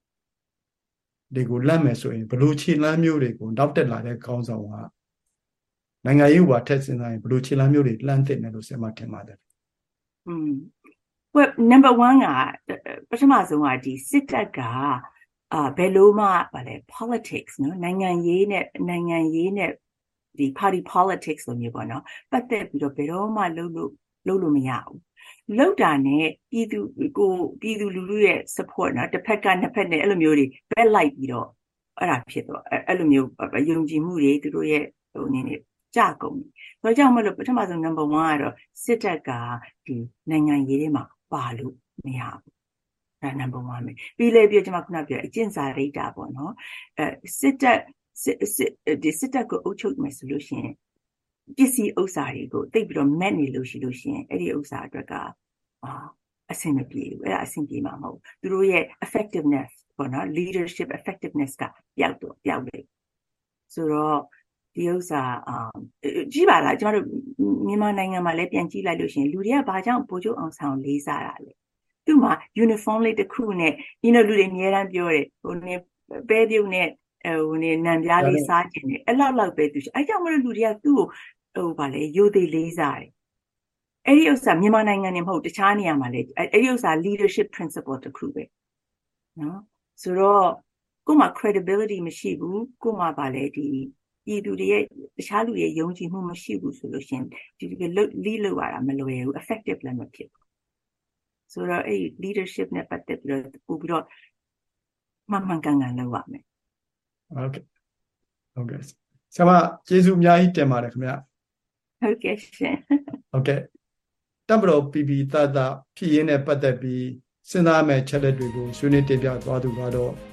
တွေကိုလက်မယ်ဆိုရင်ဘလို့ခြေလှမ်းမျိုးတွေကိုနောက်တက်လာတဲ့ခေါင်းဆောင်ကနိုင်ငံရေးဝါထက်စဉ်းစားရင်ဘလို့ခြေလှမ်းမျိုးတွေလှမ်းသင့်တယ်လို့ဆရာမထင်ပါတယ်อืม well number one ကပထမဆုံးကဒီစစ်တပ်ကအာဘယ်လိုမှဗာလဲ politics နော်နိုင်ငံရေးနဲ့နိုင်ငံရေးနဲ့ဒီ party politics လို့မျိုးပေါ့နော်ပတ်သက်ပြီးတော့ဘယ်တော့မှလုပ်လို့လုပ်လို့မရဘူးလောက်တာနဲ့ပြည်သူကိုပြည်သူလူထုရဲ့ support နော်တစ်ဖက်ကနှစ်ဖက်နဲ့အဲ့လိုမျိုးတွေဘက်လိုက်ပြီးတော့အဲ့ဒါဖြစ်တော့အဲ့လိုမျိုးယုံကြည်မှုတွေသူတို့ရဲ့ဟိုအနေနဲ့ကြကုန်တယ်ဒါကြောင့်မလို့ပထမဆုံး number one ကတော့စစ်တပ်ကဒီနိုင်ငံရေးတွေမှာပါလို့မရဘူးဒါ number one ပဲပြီးလေပြကျွန်မခုနပြောအကျင့်စာရိတ်တာပေါ့နော်အဲစစ်တပ်စစ်ဒီစစ်တပ်ကိုအုပ်ချုပ်မယ်ဆိုလို့ရှိရင်ပစ္စည်းဥစ္စာတွေကိုတိတ်ပြီးတော့မက်နေလို့ရှိလို့ရှိရင်အဲ့ဒီဥစ္စာအတွက်ကအာအဆင်မပြေဘူးအဲ့ဒါအဆင်ပြေမှာမဟုတ်သူတို့ရဲ့ effectiveness ပေါ့နော် leadership effectiveness ကပျောက်တော့ပျောက်လေဆိုတော့ဒီဥစ္စာအာကြည့်ပါလားကျမတို့မြန်မာနိုင်ငံမှာလည်းပြန်ကြည့်လိုက်လို့ရှိရင်လူတွေကဘာကြောင့်ဗိုလ်ချုပ်အောင်ဆောင်လေးစားတာလဲသူ့မှာ uniform လေးတစ်ခုနဲ့ဒီလိုလူတွေအများအားပြောတယ်ဟိုနေပဲပြုတ်နဲ့ဟိုနေနံပြားလေးစားခြင်းတယ်အဲ့လောက်လောက်ပဲသူအဲ့ကြောင့်မလို့လူတွေကသူ့ကိုဟိုဗာလေရိုသေလေးစားတယ်အဲ့ဒီဥစ္စာမြန်မာနိုင်ငံနေမဟုတ်တခြားနေရာမှာလည်းအဲ့ဒီဥစ္စာ leadership principle တစ်ခုပဲနော်ဆိုတော့ကို့မှာ credibility မရှိဘူးကို့မှာဗာလေဒီပြည်သူတွေရဲ့တခြားလူတွေယုံကြည်မှုမရှိဘူးဆိုလို့ရှင်ဒီဒီ lead လုပ်ရတာမလွယ်ဘူး effective လည်းမဖြစ်ဘူးဆိုတော့အဲ့ leadership နဲ့ပတ်သက်ပြီးတော့ပို့ပြီးတော့မှန်မှန်ကန်ကန်လုပ်ရမယ်ဟုတ်ကဲ့ဟုတ်ကဲ့ဆရာမကျေးဇူးအများကြီးတင်ပါတယ်ခင်ဗျဟုတ်ကဲ့ရှင်ဟုတ်ကဲ့တပ်မတော်ပီပီတတဖြစ်ရင်းနဲ့ပတ်သက်ပြီးစဉ်းစားမဲ့ချက်လက်တွေကိုဆွေးနွေးတင်ပြသွားသူကတော့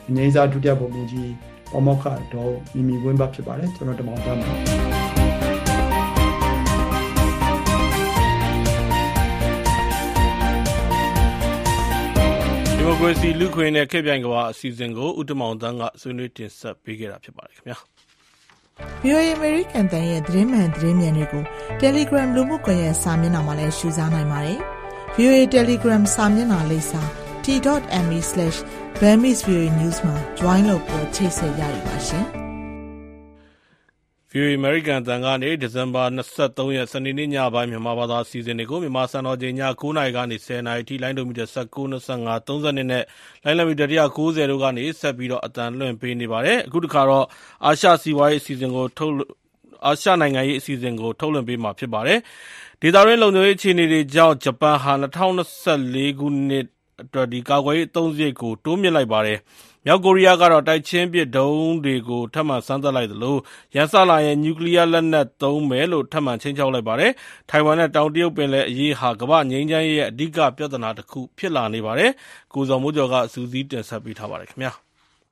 အငြိမ်းစားဒုတိယဗိုလ်မှူးကြီးပေါမောက္ခတော်မီမီဝင်းဘဖြစ်ပါတယ်ကျွန်တော်တမောင်သားမှာဒီမိုကရေစီလူခွင့်နဲ့ခေတ်ပြိုင်ကဘာအစီအစဉ်ကိုဦးတမောင်တန်းကဆွေးနွေးတင်ဆက်ပေးခဲ့တာဖြစ်ပါတယ်ခင်ဗျာဗွီအိုအေ American တန်ရဲ့သတင်းမှန်သတင်းမြန်တွေကို Telegram လူမှုကွန်ရက်စာမျက်နှာမှာလည်းရှုစားနိုင်ပါတယ်။ ဗွီအိုအေ Telegram စာမျက်နှာလိပ်စာ t dot m e slash burmese voa news မှာ join လုပ်ပြီးချိတ်ဆက်ရရပါရှင်။ဗွီအိုအေ American တန်ကနေဒီဇင်ဘာ၂၃ရက်စနေနေ့ညပိုင်းမြန်မာဘာသာအစီအစဉ်တွေကိုမြန်မာစံတော်ချိန်ည၉နာရီကနေ၁၀နာရီထိလိုင်းဒိုမီတာ၁၉ ၂၅ ၃၂နဲ့လိုင်းလံမီတာ၁၉၀တို့ကနေဆက်ပြီးတော့အတန်လွှင့်ပေးနေပါတယ်အခုတစ်ခါတော့အာရှစီးပွားရေးအစီအစဉ်ကိုထုတ်အာရှနိုင်ငံရေးအစီအစဉ်ကိုထုတ်လွှင့်ပေးမှာဖြစ်ပါတယ်ဒေသတွင်းလုံခြုံရေးအခြေအနေတွေကြောင့်ဂျပန်ဟာ၂၀၂၄ခုနှစ်အတွက်ဒီကာကွယ်ရေးအသုံးစရိတ်ကိုတိုးမြင့်လိုက်ပါတယ်မြောက်ကိုရီးယားကတော့တိုက်ချင်းပစ်ဒုံးတွေကိုထပ်မံစမ်းသပ်လိုက်သလိုရန်စလာရဲ့နျူကလ িয়ার လက်နက်သုံးမယ်လို့ထပ်မံချင်းချောက်လိုက်ပါတယ်ထိုင်ဝမ်နဲ့တောင်တရုတ်ပင်လယ်အရေးဟာကမ္ဘာငြိမ်းချမ်းရေးရဲ့အဓိကပြဿနာတစ်ခုဖြစ်လာနေပါတယ်ကိုဇော်မိုးကျော်ကစူးစီးတင်ဆက်ပေးထားပါတယ်ခင်ဗျာ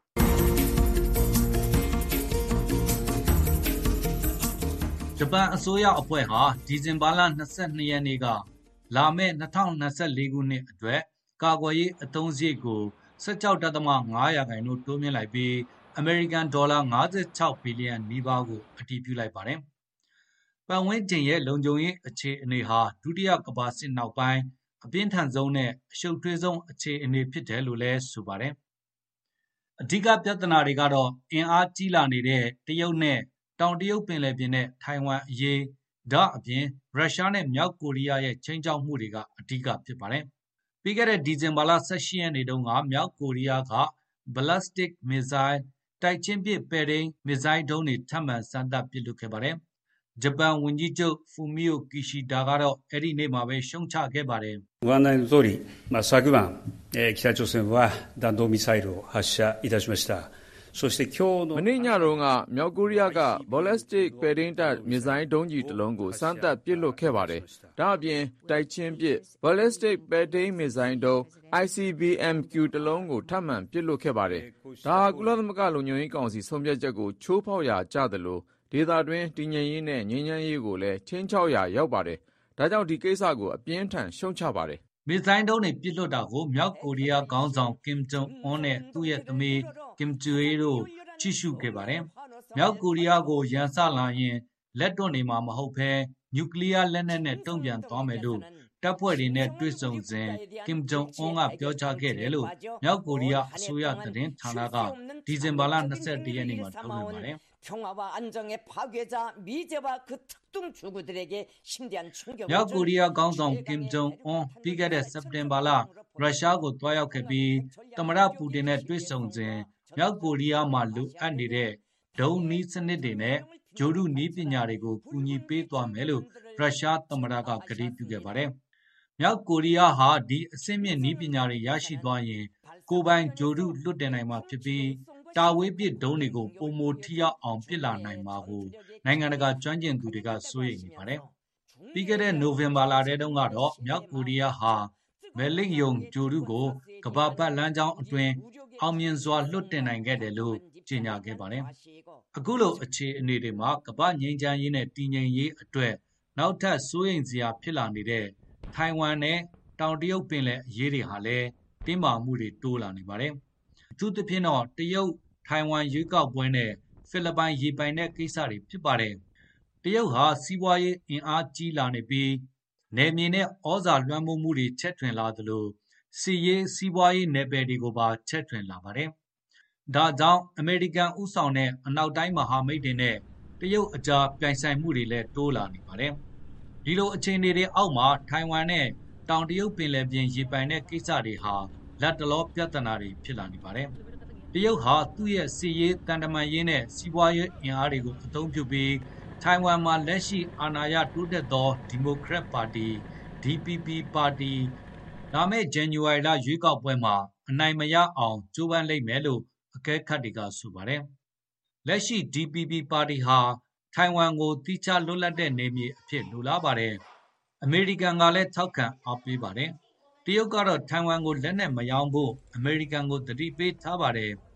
ဂျပန်အစိုးရအဖွဲ့ဟာဒီဇင်ဘာလ၂၂ရက်နေ့ကလာမယ့်၂၀၂၄ခုနှစ်အတွက်ကာကွယ်ရေးအသုံးစရိတ်ကို၁၆ဒသမ ၅ ရာခိုင်နှုန်းတိုးမြင့်လိုက်ပြီးအမေရိကန်ဒေါ်လာ၅၆ဘီလီယံနီးပါးကိုအတည်ပြုလိုက်ပါတယ်။ပတ်ဝန်းကျင်ရဲ့လုံခြုံရေးအခြေအနေဟာဒုတိယကမ္ဘာစစ်နောက်ပိုင်းအပြင်းထန်ဆုံးနဲ့အရှုပ်ထွေးဆုံးအခြေအနေဖြစ်တယ်လို့လည်းဆိုပါတယ်။အဓိကပြဿနာတွေကတော့အင်အားကြီးလာနေတဲ့တရုတ်နဲ့တောင်တရုတ်ပင်လယ်ပြင်နဲ့ထိုင်ဝမ်အရေးဒါအပြင်ရုရှားနဲ့မြောက်ကိုရီးယားရဲ့ချိန်ချောက်မှုတွေကအဓိကဖြစ်ပါတယ်။ပြီးခဲ့တဲ့ဒီဇင်ဘာလ၁၈ရက်နေ့တုန်းကမြောက်ကိုရီးယားက ballistic missile တိုက်ချင်းပစ်ပဲ့ထိန်းမစ်ဇိုင်းဒုံးတွေထပ်မံစမ်းသပ်ပစ်လွှတ်ခဲ့ပါတယ်။ဂျပန်ဝန်ကြီးချုပ်ဖူမီယိုကီရှီဒါကတော့အဲ့ဒီနေ့မှာပဲရှုံချခဲ့ပါတယ်ご案内の通り、まあ、昨晩、えー、北朝鮮は弾道ミサイルを発射いたしました。そして今日のမနေ့ညတုန်းကမြောက်ကိုရီးယားက ballistic ပဲ့ထိန်းတပ်မစ်ဇိုင်းဒုံးကြီးတစ်လုံးကိုစမ်းသပ်ပစ်လွှတ်ခဲ့ပါတယ်။ဒါအပြင်တိုက်ချင်းပစ် ballistic ပဲ့ထိန်းမစ်ဇိုင်းဒုံး I C B M Q တစ်လုံးကိုထပ်မံပစ်လွှတ်ခဲ့ပါတယ်။ဒါဟာကုလသမဂ္ဂလုံခြုံရေးကောင်စီဆုံးဖြတ်ချက်ကိုချိုးဖောက်ရာကျသလိုဒေသတွင်းတည်ငြိမ်ရေးနဲ့ငြိမ်းချမ်းရေးကိုလည်းချင်းချောက်ရာရောက်ပါတယ်။ဒါကြောင့်ဒီကိစ္စကိုအပြင်းထန်ရှုံချပါတယ်။မစ်ဇိုင်းဒုံးတွေပစ်လွှတ်တာကိုမြောက်ကိုရီးယားခေါင်းဆောင်ကင်ဂျုံအွန်းနဲ့သူ့ရဲ့သမီးကင်ဂျူအေတို့ကြည့်ရှုခဲ့ပါတယ်။မြောက်ကိုရီးယားကိုရန်စလာရင်လက်တွန့်နေမှာမဟုတ်ဘဲနျူကလ িয়ার လက်နက်နဲ့တုံ့ပြန်သွားမယ်လို့တပ်ဖွဲ့တွေနဲ့တွေ့ဆုံစဉ်ကင်ဂျုံအွန်းကပြောကြားခဲ့တယ်လို့မြောက်ကိုရီးယားအစိုးရသတင်းဌာနကဒီဇင်ဘာလ၂၁ရက်နေ့မှာထုတ်လွှင့်ပါတယ်။평화와 안정의 파괴자 미제와 그 특등 주구들에게 심대한 충격을မြောက်ကိုရီးယားခေါင်းဆောင်ကင်ဂျုံအွန်းပြီးခဲ့တဲ့စက်တင်ဘာလရုရှားကိုတွားရောက်ခဲ့ပြီးသမ္မတပူတင်နဲ့တွေ့ဆုံစဉ်မြောက်ကိုရီးယားမှာလိုအပ်နေတဲ့ဒုံးနီးစနစ်တွေနဲ့ဂျိုဒုနီးပညာတွေကိုကူညီပေးသွားမယ်လို့ရုရှားသမ္မတကကတိပြုခဲ့ပါတယ်။မြောက်ကိုရီးယားဟာဒီအဆင့်မြင့်နီးပညာတွေရရှိသွားရင်ကိုယ်ပိုင်ဂျိုဒုလွတ်တင်နိုင်မှာဖြစ်ပြီးတာဝေးပစ်ဒုံးတွေကိုပုံမထိရောက်အောင်ပစ်လာနိုင်မှာကိုနိုင်ငံတကာကျွမ်းကျင်သူတွေကစိုးရိမ်နေပါတယ်။ပြီးခဲ့တဲ့နိုဝင်ဘာလထဲတုန်းကတော့မြောက်ကိုရီးယားဟာမဲလစ်ယုံဂျိုဒုကိုကမ္ဘာပတ်လမ်းကြောင်းအတွင်းအောင်မြင်စွာလွတ်တင်နိုင်ခဲ့တယ်လို့ကြေညာခဲ့ပါတယ်။အခုလိုအခြေအနေတွေမှာကမ္ဘာငြိမ်းချမ်းရေးနဲ့တည်ငြိမ်ရေးအတွက်နောက်ထပ်စိုးရိမ်စရာဖြစ်လာနေတဲ့ထိုင်ဝမ်နဲ့တောင်တရုတ်ပင်လယ်အရေးတွေဟာလည်းတင်းမာမှုတွေတိုးလာနေပါတယ်။အထူးသဖြင့်တော့တရုတ်ထိုင်ဝမ်ရွေးကောက်ပွဲနဲ့ဖိလစ်ပိုင်ရေပိုင်တဲ့ကိစ္စတွေဖြစ်ပါတယ်။တရုတ်ဟာစီးပွားရေးအင်အားကြီးလာနေပြီးနယ်မြေနဲ့ဩဇာလွှမ်းမိုးမှုတွေချက်ထွင်လာသလိုစီးရေးစီးပွားရေးနယ်ပယ်တွေကိုပါချက်ထွင်လာပါတယ်။ဒါကြောင့်အမေရိကန်ဥဆောင်တဲ့အနောက်တိုင်းမဟာမိတ်တွေနဲ့တရုတ်အကြားပြိုင်ဆိုင်မှုတွေလည်းတိုးလာနေပါတယ်။ဒီလိုအခြေအနေတွေအောက်မှာထိုင်ဝမ်နဲ့တောင်တရုတ်ပင်လယ်ပြင်ရေပိုင်တဲ့ကိစ္စတွေဟာလက်တလောပြဿနာတွေဖြစ်လာနေပါတယ်။တရုတ်ဟာသူ့ရဲ့စီးရေးတန်တမာရေးနဲ့စီးပွားရေးအင်အားတွေကိုအသုံးပြုပြီးထိုင်ဝမ်မှာလက်ရှိအာဏာရတိုးတက်သောဒီမိုကရက်ပါတီ D P P ပါတီလာမယ့်ဇန်နဝါရီလရွေးကောက်ပွဲမှာအနိုင်မရအောင်ကြိုးပမ်းလိမ့်မယ်လို့အကဲခတ်တွေကဆိုပါတယ်။လက်ရှိ D P P ပါတီဟာထိုင်ဝမ်ကိုတိကျလွတ်လပ်တဲ့နေမြေအဖြစ်လိုလားပါတယ်။အမေရိကန်ကလည်းထောက်ခံအားပေးပါတယ်။တရုတ်ကတော့ထိုင်ဝမ်ကိုလက်နက်မရောင်းဖို့အမေရိကန်ကိုတတိပေးထားပါတယ်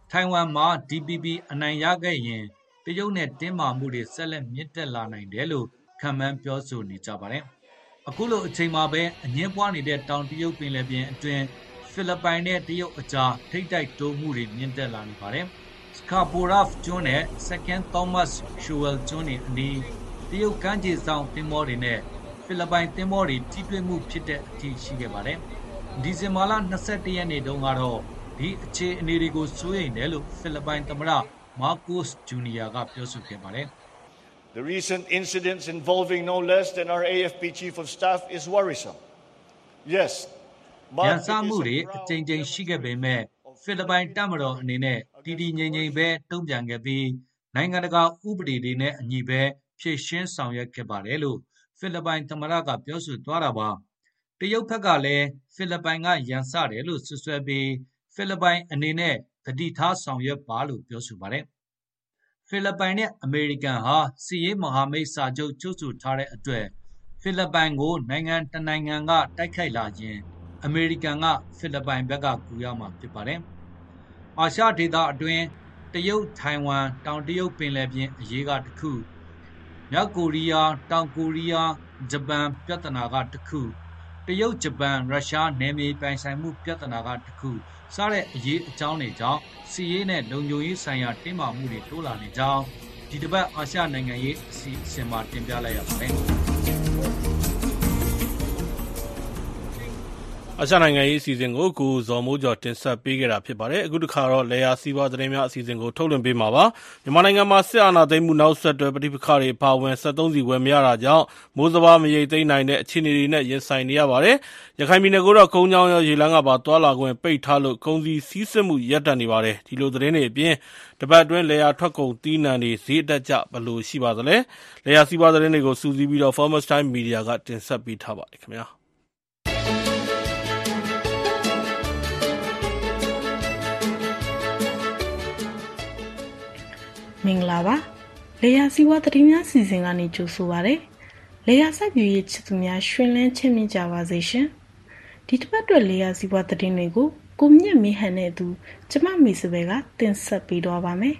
ထိုင်ဝမ်မှာ D P P အနိုင်ရခဲ့ရင်တရုတ်နဲ့တင်းမာမှုတွေဆက်လက်မြင့်တက်လာနိုင်တယ်လို့ခန့်မှန်းပြောဆိုနေကြပါတယ်။အခုလိုအချိန်မှာပဲအငင်းပွားနေတဲ့တောင်တရုတ်ပင်လယ်ပြင်အတွင်းဖိလစ်ပိုင်နဲ့တရုတ်အကြားထိပ်တိုက်တိုးမှုတွေမြင့်တက်လာနေပါတယ်။ Scarborough ကျွန်းနဲ့ Second Thomas Shoal ကျွန်းတွေအနီးတရုတ်ကမ်းခြေစောင့်သင်္ဘောတွေနဲ့ဖိလစ်ပိုင်သင်္ဘောတွေထိတွေ့မှုဖြစ်တဲ့အထိရှိခဲ့ပါတယ်။ဒီဇင်ဘာလ၂၁ရက်နေ့တုန်းကတော့ဒီအခြေအနေတွေကိုစိုးရိမ်တယ်လို့ဖိလစ်ပိုင်သမ္မတမားကိုစ်ဂျူနီယာကပြောဆိုခဲ့ပါတယ်။ The recent incidents involving no less than our A F P Chief of Staff is worrisome. Yes, but ရန်စမှုတွေအကြိမ်ကြိမ်ရှိခဲ့ပေမဲ့ဖိလစ်ပိုင်တပ်မတော်အနေနဲ့တည်တည်ငြိမ်ငြိမ်ပဲတုံ့ပြန်ခဲ့ပြီးနိုင်ငံတကာဥပဒေတွေနဲ့အညီပဲဖြည့်ရှင်းဆောင်ရွက်ခဲ့ပါတယ်လို့ဖိလစ်ပိုင်သမ္မတကပြောဆိုသွားတာပါ။တရုတ်ဘက်ကလည်းဖိလစ်ပိုင်ကရန်စတယ်လို့ဆွဆွဲပြီးဖိလစ်ပိုင်အနေနဲ့တတိထားဆောင်ရွက်ပါလို့ပြောဆိုပါတယ်။ဖိလစ်ပိုင်နဲ့အမေရိကန်ဟာစစ်ရေးမဟာမိတ်စာချုပ်ချုပ်ဆိုထားတဲ့အတွက်ဖိလစ်ပိုင်ကိုနိုင်ငံတနိုင်ငံကတိုက်ခိုက်လာခြင်းအမေရိကန်ကဖိလစ်ပိုင်ဘက်ကကူရမှာဖြစ်ပါတယ်။အာရှဒေသအတွင်းတရုတ်ထိုင်ဝမ်တောင်တရုတ်ပင်လယ်ပြင်အရေးကတစ်ခုမြောက်ကိုရီးယားတောင်ကိုရီးယားဂျပန်ပြဿနာကတစ်ခုတရုတ်ဂျပန်ရုရှားနယ်မြေပိုင်ဆိုင်မှုပြဿနာကတစ်ခုစတဲ့အရေးအကြောင်းတွေကြောင့်စီးရေးနဲ့လုံခြုံရေးဆိုင်ရာတင်းမာမှုတွေတိုးလာနေကြောင်းဒီတစ်ပတ်အာရှနိုင်ငံရေးအစီအစဉ်မှာတင်ပြလိုက်ရပါတယ်။အာရှနိုင်ငံရေးအစီအစဉ်ကိုကိုဇော်မိုးကျော်တင်ဆက်ပေးခဲ့တာဖြစ်ပါတယ်အခုတစ်ခါတော့လေယာစီးပွားသတင်းများအစီအစဉ်ကိုထုတ်လွှင့်ပေးမှာပါမြန်မာနိုင်ငံမှာစစ်အာဏာသိမ်းမှုနောက်ဆက်တွဲပဋိပက္ခတွေပါဝင်စက်သုံးစီဝယ်မရတာကြောင့်မိုးစဘာမရိတ်သိမ်းနိုင်တဲ့အခြေအနေတွေနဲ့ရင်ဆိုင်နေရပါတယ်ရခိုင်ပြည်နယ်ကိုတော့ကုန်းချောင်းရောရေလမ်းကပါတွာလာခွင့်ပိတ်ထားလို့ကုန်စည်စီးဆင်းမှုရပ်တန့်နေပါတယ်ဒီလိုသတင်းတွေအပြင်တပတ်အတွင်းလေယာထွက်ကုန်တီးနှံတွေဈေးတက်ကြဘယ်လိုရှိပါသလဲလေယာစီးပွားသတင်းတွေကိုစူးစီးပြီးတော့ Farmers Time Media ကတင်ဆက်ပေးထားပါတယ်ခင်ဗျာမင်္ဂလာပါလေယာစီဝါသတင်းများစီစဉ်ကနေကြိုဆိုပါရစေလေယာစိုက်ပျိုးရေးချစ်သူများရှင်လန်းချစ်မြင့်ကြပါစေရှင်ဒီတစ်ပတ်အတွက်လေယာစီဝါသတင်းတွေကိုကိုမြင့်မင်းဟန်နဲ့သူကျမမေစပယ်ကတင်ဆက်ပေးတော့ပါမယ်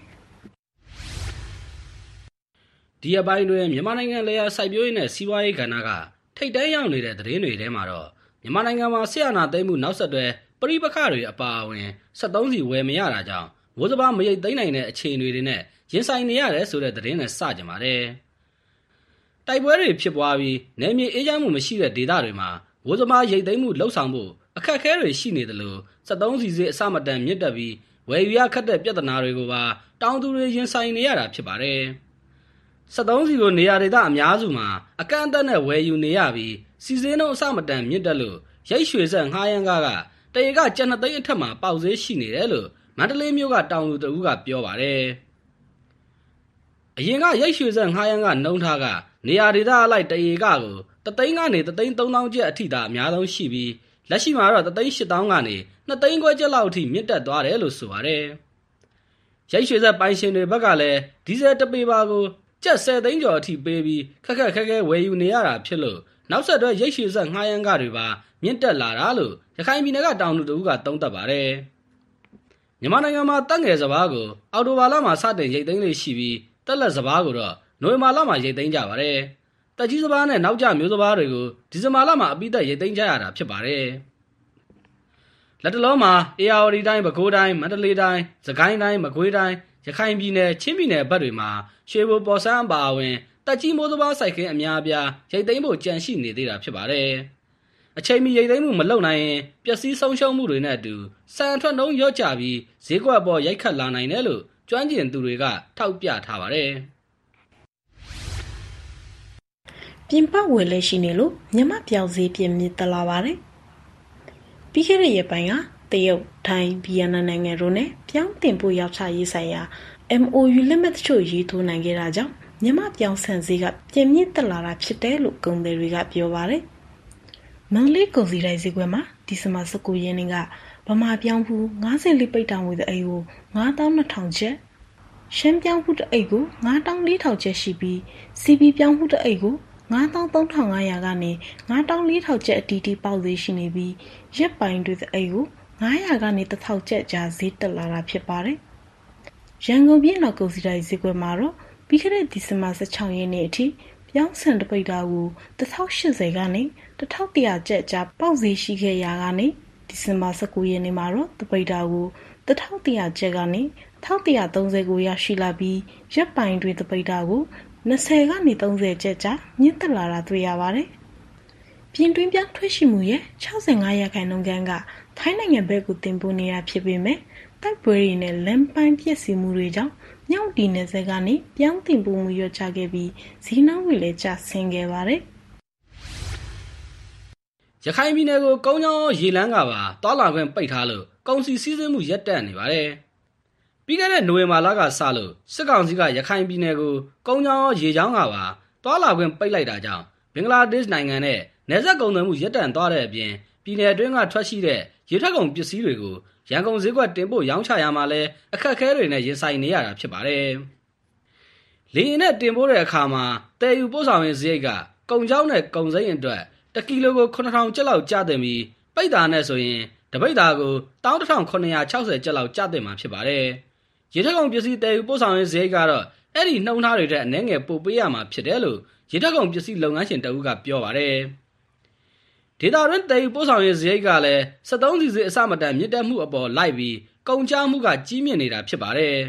ဒီအပိုင်းတွင်မြန်မာနိုင်ငံလေယာစိုက်ပျိုးရေးနဲ့စီးပွားရေးကဏ္ဍကထိပ်တန်းရောက်နေတဲ့သတင်းတွေထဲမှာတော့မြန်မာနိုင်ငံမှာဆရာနာသိမ်းမှုနောက်ဆက်တွဲပဋိပက္ခတွေအပါအဝင်စက်သုံးစီဝယ်မရတာကြောင့်ဝိုးစဘာမရိတ်သိမ်းနိုင်တဲ့အခြေအနေတွေနဲ့ရင်ဆိုင်နေရတယ်ဆိုတဲ့သတင်းနဲ့စကြပါတယ်။တိုက်ပွဲတွေဖြစ်ပွားပြီးနယ်မြေအေးချမ်းမှုမရှိတဲ့ဒေသတွေမှာဝိုးစဘာရိတ်သိမ်းမှုလှုပ်ဆောင်ဖို့အခက်အခဲတွေရှိနေတယ်လို့စက်သုံးစီစေးအစမတန်မြင့်တက်ပြီးဝယ်ယူရခက်တဲ့ပြဿနာတွေကိုပါတောင်သူတွေရင်ဆိုင်နေရတာဖြစ်ပါတယ်။စက်သုံးစီလိုနေရာဒေသအများစုမှာအကန့်အသတ်နဲ့ဝယ်ယူနေရပြီးစီစေးနှုန်းအစမတန်မြင့်တက်လို့ရိတ်ရွှေဆက်ငှားရမ်းကားကတရေကကျပ်နှစ်သိန်းအထက်မှာပေါက်ဈေးရှိနေတယ်လို့မန္တလေးမြို့ကတောင်သူတဦးကပြောပါတယ်။အရင်ကရိတ်ရွှေဆက်ငှားရမ်းကနှုံးထားကနေရာဒေသအလိုက်တရေကကိုတသိန်းကနေတသိန်းသုံးသောင်းကျပ်အထိသာအများဆုံးရှိပြီးလက်ရှိမှာတော့တသိန်းရှစ်သောင်းကနေနှစ်သိန်းခွဲကျပ်လောက်အထိမြင့်တက်သွားတယ်လို့ဆိုပါတယ်။ရိတ်ရွှေဆက်ပိုင်ရှင်တွေဘက်ကလည်းဒီဇယ်တပေပါကိုကျပ်ဆယ်သိန်းကျော်အထိပေးပြီးခက်ခက်ခဲခဲဝယ်ယူနေရတာဖြစ်လို့နောက်ဆက်တွဲရိတ်ရွှေဆက်ငှားရမ်းကတွေပါမြင့်တက်လာတာလို့ရခိုင်ပြည်နယ်ကတောင်သူတဦးကသုံးသပ်ပါတယ်။မြန်မာနိုင်ငံမှာတက်ငယ်စဘာကိုအော်တိုဘာလမှာစတင်ရိတ်သိမ်းလေးရှိပြီးတက်လက်စဘာကိုတော့နိုဝင်ဘာလမှာရိတ်သိမ်းကြပါတယ်။တက်ကြီးစဘာနဲ့နောက်ကျမျိုးစဘာတွေကိုဒီဇင်ဘာလမှာအပိသက်ရိတ်သိမ်းကြရတာဖြစ်ပါတယ်။လက်တလုံးမှာအေရဝတီတိုင်းပဲခူးတိုင်းမန္တလေးတိုင်းစကိုင်းတိုင်းမကွေးတိုင်းရခိုင်ပြည်နယ်ချင်းပြည်နယ်ဘက်တွေမှာရွှေဘိုပေါ်ဆန်းပါဝင်တက်ကြီးမျိုးစဘာစိုက်ခင်းအများအပြားရိတ်သိမ်းဖို့ကြံရှိနေသေးတာဖြစ်ပါတယ်။အချိန်မီရိတ်သိမ်းမှုမလုပ်နိုင်ရင်ပျက်စီးဆုံးရှုံးမှုတွေနဲ့အတူစံထွက်နှုန်းရော့ကျပြီးဈေးကွက်ပေါ်ရိုက်ခတ်လာနိုင်တယ်လို့ကျွမ်းကျင်သူတွေကထောက်ပြထားပါတယ်။ပြင်ပဝယ်လဲရှိနေလို့မြန်မာပြောင်းဈေးပြင်းမြင့်တက်လာပါတယ်။ပြီးခဲ့တဲ့ရက်ပိုင်းကတရုတ်ထိုင်းဗီယက်နမ်နိုင်ငံတို့နဲ့ပြောင်းတင်ပို့ရောက်ချရေးဆိုင်ရာ M O U လက်မှတ်တချို့ရေးထိုးနိုင်ခဲ့တာကြောင့်မြန်မာပြောင်းဆန်ဈေးကပြင်းမြင့်တက်လာတာဖြစ်တယ်လို့ကုန်သည်တွေကပြောပါတယ်။မန္တလေးကုန်စည်တိုင်းဈေးကွက်မှာဒီဇင်ဘာ၁၉ရက်နေ့ကဗမာပြောင်းဖူး၅၄ပိတ်တောင်ဝယ်တဲ့အိတ်ကို၅သောင်းနှစ်ထောင်ကျပ်ရှမ်းပြောင်းဖူးတဲ့အိတ်ကို၅သောင်းလေးထောင်ကျပ်ရှိပြီးစီပီပြောင်းဖူးတဲ့အိတ်ကို၅သောင်းသုံးထောင်ငါးရာကနေ၅သောင်းလေးထောင်ကျပ်အတီးတီးပေါက်ဈေးရှိနေပြီးရက်ပိုင်းတွေတဲ့အိတ်ကို၅ရာကနေတစ်ထောင်ကျပ်ကြားဈေးတက်လာတာဖြစ်ပါတယ်ရန်ကုန်ပြည်နောက်ကုန်စည်တိုင်းဈေးကွက်မှာတော့ပြီးခဲ့တဲ့ဒီဇင်ဘာ၁၆ရက်နေ့အထိပြောင်းဆန်တပိတ်တာကိုတစ်ထောင်ရှစ်ဆယ်ကနေတစ်ထောင်တစ်ရာကျပ်ကြားပေါက်ဈေးရှိခဲ့ရာကနေဒီဇင်ဘာ၁၉ရက်နေ့မှာတော့တပိတ်တာကိုတစ်ထောင်တစ်ရာကျပ်ကနေတစ်ထောင်တစ်ရာသုံးဆယ်ကိုရရှိလာပြီးရက်ပိုင်းတွင်တပိတ်တာကို၂၀ကနေ၃၀ကျပ်ကြားမြင့်တက်လာတာတွေ့ရပါတယ်။ပြင်တွင်းပြောင်းထွက်ရှိမှုရဲ့၆၅ရာခိုင်နှုန်းခန့်ကထိုင်းနိုင်ငံဘက်ကိုတင်ပို့နေတာဖြစ်ပေမဲ့တိုက်ပွဲတွေနဲ့လမ်းပိုင်းပြည့်စည်မှုတွေကြောင့်မြောက်တီနယ်စပ်ကနေပြောင်းတင်ပို့မှုရော့ချခဲ့ပြီးဈေးနှုန်းတွေလည်းကျဆင်းခဲ့ပါတယ်။ရခိုင်ပြည်နယ်ကိုကုန်းကြောင်းရေလမ်းကပါတွာလာခွင့်ပိတ်ထားလို့ကုန်စည်စီးဆင်းမှုရပ်တန့်နေပါတယ်။ပြီးခဲ့တဲ့နိုဝင်ဘာလကစလို့စစ်ကောင်စီကရခိုင်ပြည်နယ်ကိုကုန်းကြောင်းရေကြောင်းကပါတွာလာခွင့်ပိတ်လိုက်တာကြောင့်ဘင်္ဂလားဒေ့ရှ်နိုင်ငံနဲ့နယ်စပ်ကုန်သွယ်မှုရပ်တန့်သွားတဲ့အပြင်ပြည်နယ်အတွင်းကထွက်ရှိတဲ့ရေထွက်ကုန်ပစ္စည်းတွေကိုရန်ကုန်ဈေးကွက်တင်ပို့ရောင်းချရမှာလဲအခက်အခဲတွေနဲ့ရင်ဆိုင်နေရတာဖြစ်ပါတယ်။လေရင်နဲ့တင်ပို့တဲ့အခါမှာတည်ယူပို့ဆောင်ရေးစရိတ်ကကုန်ကြောင်းနဲ့ကုန်စိမ်းအတွက်တစ်ကီလိုကိုခုနှစ်ထောင်ကျပ်လောက်ကျသင့်ပြီးပိတ်တာနဲ့ဆိုရင်တပိတ်တာကို၁၁ခုနှစ်ရာ၆၀ကျပ်လောက်ကျသင့်မှာဖြစ်ပါတယ်။ရေထွက်ကုန်ပစ္စည်းတည်ယူပို့ဆောင်ရေးစရိတ်ကတော့အဲ့ဒီနှုံထားတွေတဲ့အနည်းငယ်ပိုပေးရမှာဖြစ်တယ်လို့ရေထွက်ကုန်ပစ္စည်းလုပ်ငန်းရှင်တဦးကပြောပါတယ်။ဒေတာရင်းတည်ယူပို့ဆောင်ရေးစရိတ်ကလည်းစက်သုံးဆီဈေးအစမတန်မြင့်တက်မှုအပေါ်လိုက်ပြီးကုန်ကျမှုကကြီးမြင့်နေတာဖြစ်ပါတယ်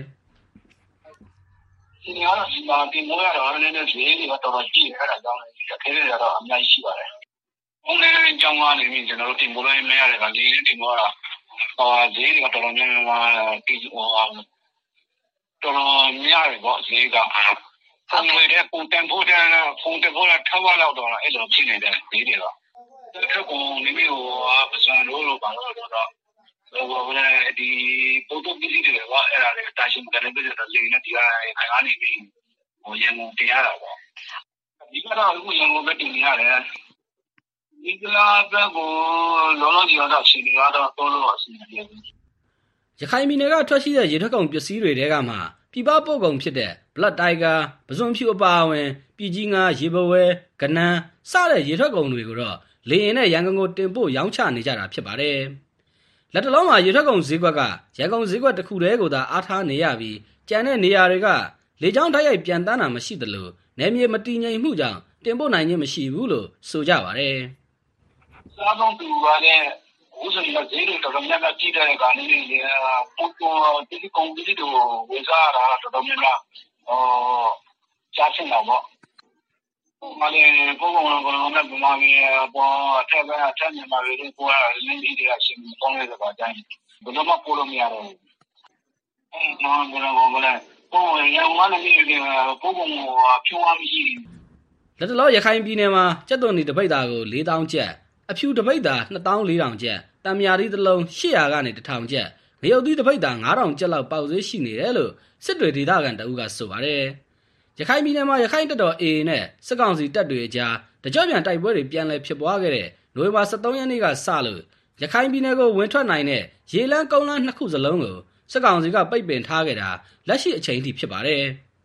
။ဒီနေရာတော့ဒီမှာတင်မိုးရတော့လည်းလည်းဈေးတွေကတော်တော်ကြီးနေတာကြောင့်လည်းအခက်အခဲတွေကတော့အများကြီးရှိပါတယ်။ဘုံလေးကြောင်းကနေပြီးကျွန်တော်တို့တင်မိုးလို့မရတဲ့ကလေးတင်မိုးရဟောဈေးတွေကတော်တော်များများပြီးဟောတော်တော်များတယ်ပေါ့ဈေးကဖုန်းတွေတဲ့ပုံတန်ဖို့တဲ့ဖုန်းတဘောလာထပ်ဝလောက်တော့အဲ့လိုဖြစ်နေတဲ့ဈေးတွေတော့တစ်ခုနေမျိုးပစံလို့လို့ပါတော့တော့ဟိုလည်းဒီပုံတော့ပြည်တယ်ကွာအဲ့ဒါလည်းတာရှင်းတယ်ပြည်တယ်လေနဲ့ဒီကခိုင်ကနေပြီးဟိုရန်ကုန်တင်ရတာပေါ့ဒီကတော့အခုရန်ကုန်ပဲတင်နေရတယ်ဒီကလာဘက်ကိုလောလောကြီးတော့ရှင်တွေကတော့တော်လို့အဆင်ပြေတယ်ရခိုင်ပြည်နယ်ကထွက်ရှိတဲ့ရေထွက်ကုန်ပစ္စည်းတွေတဲကမှပြပပို့ကုန်ဖြစ်တဲ့ Blood Tiger ပစွန်ဖြူအပါအဝင်ပြည်ကြီးငါရေဘဝဲကနန်းစတဲ့ရေထွက်ကုန်တွေကိုတော့လေရင်နဲ့ရန်ကုန်ကိုတင်ပို့ရောင်းချနေကြတာဖြစ်ပါတယ်။လက်တလုံးမှာရေထွက်ကုန်ဈေးကွက်ကရန်ကုန်ဈေးကွက်တစ်ခုတည်းကိုသာအားထားနေရပြီးကျန်တဲ့နေရာတွေကလေကြောင်းတိုက်ရိုက်ပြန်တန်းတာမရှိသလိုနယ်မြေမတည်ငြိမ်မှုကြောင့်တင်ပို့နိုင်ခြင်းမရှိဘူးလို့ဆိုကြပါတယ်။စားတော့သူကလည်းဥစ္စာတွေဈေးတွေတော်တော်များများကြီးတဲ့ကနေပို့တော့ဒီကုန်ပစ္စည်းတွေဝယ်စားတာတော်တော်များများဟောကြားချင်တော့ပေါ့။မလေးပုံပုံကလည်းဘယ်မှာလဲပေါ်အထက်ကအထက်မြန်မာတွေပေါ်လာလင်းကြီးတွေအရှင်ပေါင်းရတဲ့ပါတိုင်းဘယ်လိုမှပို့လို့မရတော့ဘူး။အဲမှာဘယ်လိုဘယ်လိုပုံရန်ကုန်ကနေပြီးပုံပုံဖြိုးအောင်ကြီးလက်တလောရခိုင်ပြည်နယ်မှာကျက်သွန်ဒီတပိတ်တာကို၄တောင်းကျပ်အဖြူတပိတ်တာ၂တောင်း၄တောင်ကျပ်တံမြာသီးတစ်လုံး၈ရာကနေတစ်ထောင်ကျပ်ငရုတ်သီးတပိတ်တာ၅တောင်ကျပ်လောက်ပေါက်ဈေးရှိနေတယ်လို့စစ်တွေဒေသခံတအုပ်ကဆိုပါတယ်ရခိုင်ပြည်နယ်မှာရခိုင်တပ်တော် အေအေ နဲ့စစ်ကောင်စီတပ်တွေအကြားတကြော့ပြန်တိုက်ပွဲတွေပြန်လည်ဖြစ်ပွားခဲ့တဲ့နိုဝင်ဘာ၁၃ရက်နေ့ကစလို့ရခိုင်ပြည်နယ်ကိုဝင်ထွက်နိုင်တဲ့ရေလမ်းကုန်းလမ်းနှစ်ခုစလုံးကိုစစ်ကောင်စီကပိတ်ပင်ထားခဲ့တာလက်ရှိအချိန်ထိဖြစ်ပါတယ်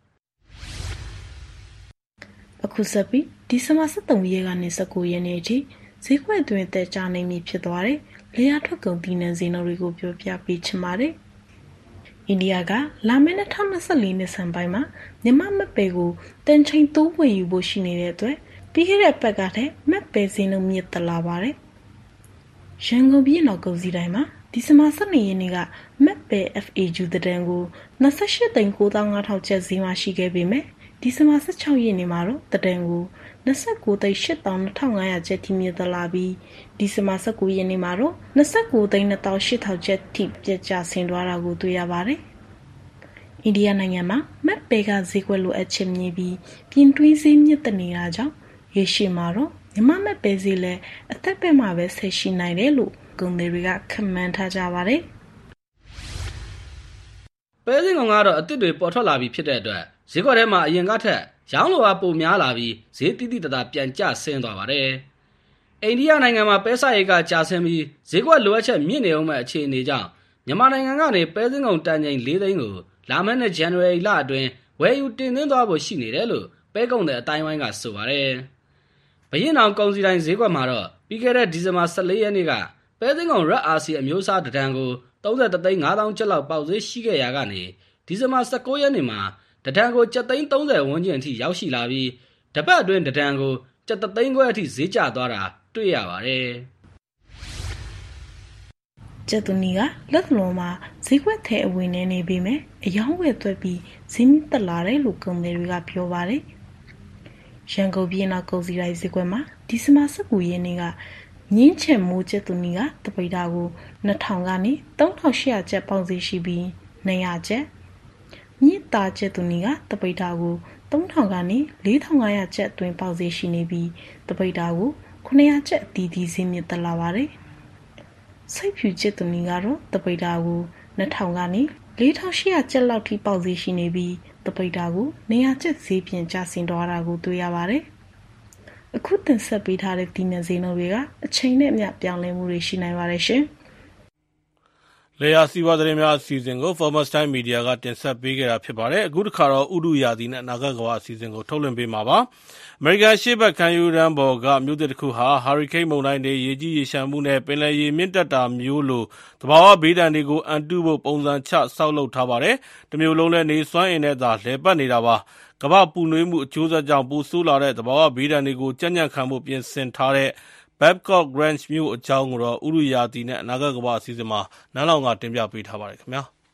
အခုဆက်ပြီးဒီဇင်ဘာ၁၃ရက်ကနေ၁၉ရက်နေ့အထိဈေးကွက်တွင်တက်ကြနေပြီဖြစ်သွားတယ်။လေယာထွက်ကုန်ပြည်နယ်ဈေးနှုန်းတွေကိုပြောပြပေးချင်ပါတယ်။အိန္ဒိယကလာမယ့်၂၀၂၄နှစ်ဆန်းပိုင်းမှာမြန်မာမက်ပဲကိုတန်ချိန်တိုးဝယ်ယူဖို့ရှိနေတဲ့အတွက်ပြီးခဲ့တဲ့ပတ်ကတည်းကမက်ပဲဈေးနှုန်းမြင့်တက်လာပါတယ်။ရန်ကုန်ပြည်နောက်ကုန်စည်တိုင်းမှာဒီဇင်ဘာ၁၂ရက်နေ့ကမက်ပဲ F A Q တန်ကို၂၈သိန်း၉သောင်း၅ထောင်ကျပ်ဈေးမှာရှိခဲ့ပေမဲ့ဒီဇင်ဘာ၁၆ရက်နေ့မှာတော့တန်ကို၂၉သိန်း၈သောင်း၂ထောင်၅ရာကျပ်ထိမြင့်တက်လာပြီးဒီဇင်ဘာ၁၉ရက်နေ့မှာတော့၂၉သိန်း၂သောင်း၈ထောင်ကျပ်ထိပြတ်ကျဆင်းသွားတာကိုတွေ့ရပါတယ်။အိန္ဒိယနိုင်ငံမှာမက်ပဲကဈေးကွက်လိုအပ်ချက်မြင့်ပြီးပြင်တွင်းဈေးမြင့်တက်နေတာကြောင့်ရေရှည်မှာတော့မြန်မာမက်ပဲဈေးလည်းအသက်ပဲမှာပဲဆက်ရှိနိုင်တယ်လို့ကုန်သည်တွေကခန့်မှန်းထားကြပါတယ်။ပဲစင်းကောင်ကတော့အစ်စ်တွေပေါ်ထွက်လာပြီးဖြစ်တဲ့အတွက်ဈေးကွက်ထဲမှာအရင်ကထက်ရောင်းလိုအားပိုများလာပြီးဈေးတိတိတသားပြန်ကျဆင်းသွားပါတယ်။အိန္ဒိယနိုင်ငံမှာပဲစားရိတ်ကကျဆင်းပြီးဈေးကွက်လိုအပ်ချက်မြင့်နေအောင်မဲ့အခြေအနေကြောင့်မြန်မာနိုင်ငံကနေပဲစင်းကောင်တန်ချိန်၄သိန်းကိုလာမယ့်နှစ်ဇန်နဝါရီလအတွင်းဝယ်ယူတင်သွင်းသွားဖို့ရှိနေတယ်လို့ပဲကုန်တဲ့အတိုင်းဝိုင်းကဆိုပါတယ်။ဘရင်အောင်ကုန်စည်တိုင်းဈေးကွက်မှာတော့ပြီးခဲ့တဲ့ဒီဇင်ဘာ၁၄ရက်နေ့ကပဲစင်းကောင်ရက်အာစီအမျိုးအစားတဒံကို၃၁သိန်း၅သောင်းကျပ်လောက်ပေါက်ဈေးရှိခဲ့ရာကနေဒီဇင်ဘာ၁၉ရက်နေ့မှာတဒံကိုကျပ်သိန်း၃၀ဝန်းကျင်အထိရောက်ရှိလာပြီးတပတ်အတွင်းတဒံကိုကျပ်သိန်းခွဲအထိဈေးကျသွားတာတွေ့ရပါတယ်ကျတူနီကလက်လုံးမှာဈေးကွက်ထဲအဝင်နေနေပြီမယ်အယောင်းဝယ်သွက်ပြီးဈေးမြင့်တက်လာတယ်လို့ကုန်သည်တွေကပြောပါတယ်ရန်ကုန်ပြည်နယ်ကုန်စည်ရိုက်ဈေးကွက်မှာဒီဇင်ဘာ၁၉ရက်နေ့ကငင်းချင်မိုးကျတူနီကတပိတာကိုနှစ်ထောင်ကနေသုံးထောင်ရှစ်ရာကျပ်ပေါင်စီရှိပြီးနှစ်ရာကျပ်မြင့်တာကျတူနီကတပိတာကိုသုံးထောင်ကနေလေးထောင်ငါးရာကျပ်အတွင်းပေါင်စီရှိနေပြီးတပိတာကိုခုနှစ်ရာကျပ်အတီးတီးဈေးမြင့်တက်လာပါတယ်စိတ်ဖြူကျတူနီကတော့တပိတာကိုနှစ်ထောင်ကနေလေးထောင်ရှစ်ရာကျပ်လောက်ထိပေါက်ဈေးရှိနေပြီးတပိတာကိုနေရာကျပ်ဈေးပြင်ကျဆင်းသွားတာကိုတွေ့ရပါတယ်။အခုတင်ဆက်ပေးထားတဲ့ဒီမြဈေးနှုန်းတွေကအချိန်နဲ့အမျှပြောင်းလဲမှုတွေရှိနိုင်ပါတယ်ရှင်။လေယာစီဝါသတင်းများအစီအစဉ်ကို Farmers Time Media ကတင်ဆက်ပေးခဲ့တာဖြစ်ပါတယ်။အခုတစ်ခါတော့ဥတုရာသီနဲ့အနာဂတ်ကမ္ဘာအစီအစဉ်ကိုထုတ်လွှင့်ပေးမှာပါ။အမေရိကန်ရှေ့ဘက်ကမ်းရိုးတန်းပေါ်ကမြို့သစ်တစ်ခုဟာဟာရီကိန်းမုန်တိုင်းတွေရေကြီးရေလျှံမှုနဲ့ပင်လယ်ရေမြင့်တက်တာမျိုးလိုသဘာဝဘေးဒဏ်တွေကိုအန်တုဖို့ပုံစံချဆောက်လုပ်ထားပါတယ်။တစ်မျိုးလုံးလည်းနေစွမ်းအင်နဲ့သာလှည့်ပတ်နေတာပါ။ကမ္ဘာပူနွေးမှုအကျိုးဆက်ကြောင့်ပိုဆိုးလာတဲ့သဘာဝဘေးဒဏ်တွေကိုကြံ့ကြံ့ခံဖို့ပြင်ဆင်ထားတဲ့ Babcock Ranch မြို့အကြောင်းကိုတော့ဥတုရာသီနဲ့အနာဂတ်ကမ္ဘာအစီအစဉ်မှာနန်းလောင်ကတင်ပြပေးထားပါတယ်ခင်ဗျာ။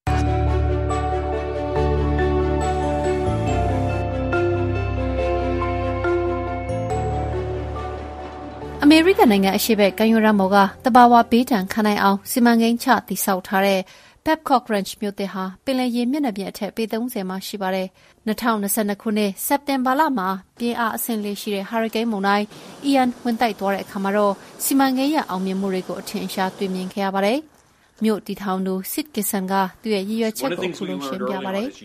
အမေရိကန်နိုင်ငံအရှေ့ဘက်ကမ်းရိုးတန်းပေါ်ကတဘာဝဘေးဒဏ်ခံနိုင်အောင်စီမံကိန်းချတည်ဆောက်ထားတဲ့ Babcock Ranch မြို့သစ်ဟာပင်လယ်ရေမျက်နှာပြင်အထက်ပေသုံးဆယ်မှာရှိပါတယ်။၂၀၂၂ခုနှစ်စက်တင်ဘာလမှာပြင်းအားအဆင့်လေးရှိတဲ့ဟာရီကိန်းမုန်တိုင်း Ian ဝင်တိုက်သွားတဲ့အခါမှာတော့စီမံကိန်းရဲ့အောင်မြင်မှုတွေကိုအထင်အရှားတွေ့မြင်ခဲ့ရပါတယ်။မြို့တည်ထောင်သူ Sid Gibson ကသူ့ရဲ့ရည်ရွယ်ချက်ကိုခုလိုရှင်းပြပါတယ်။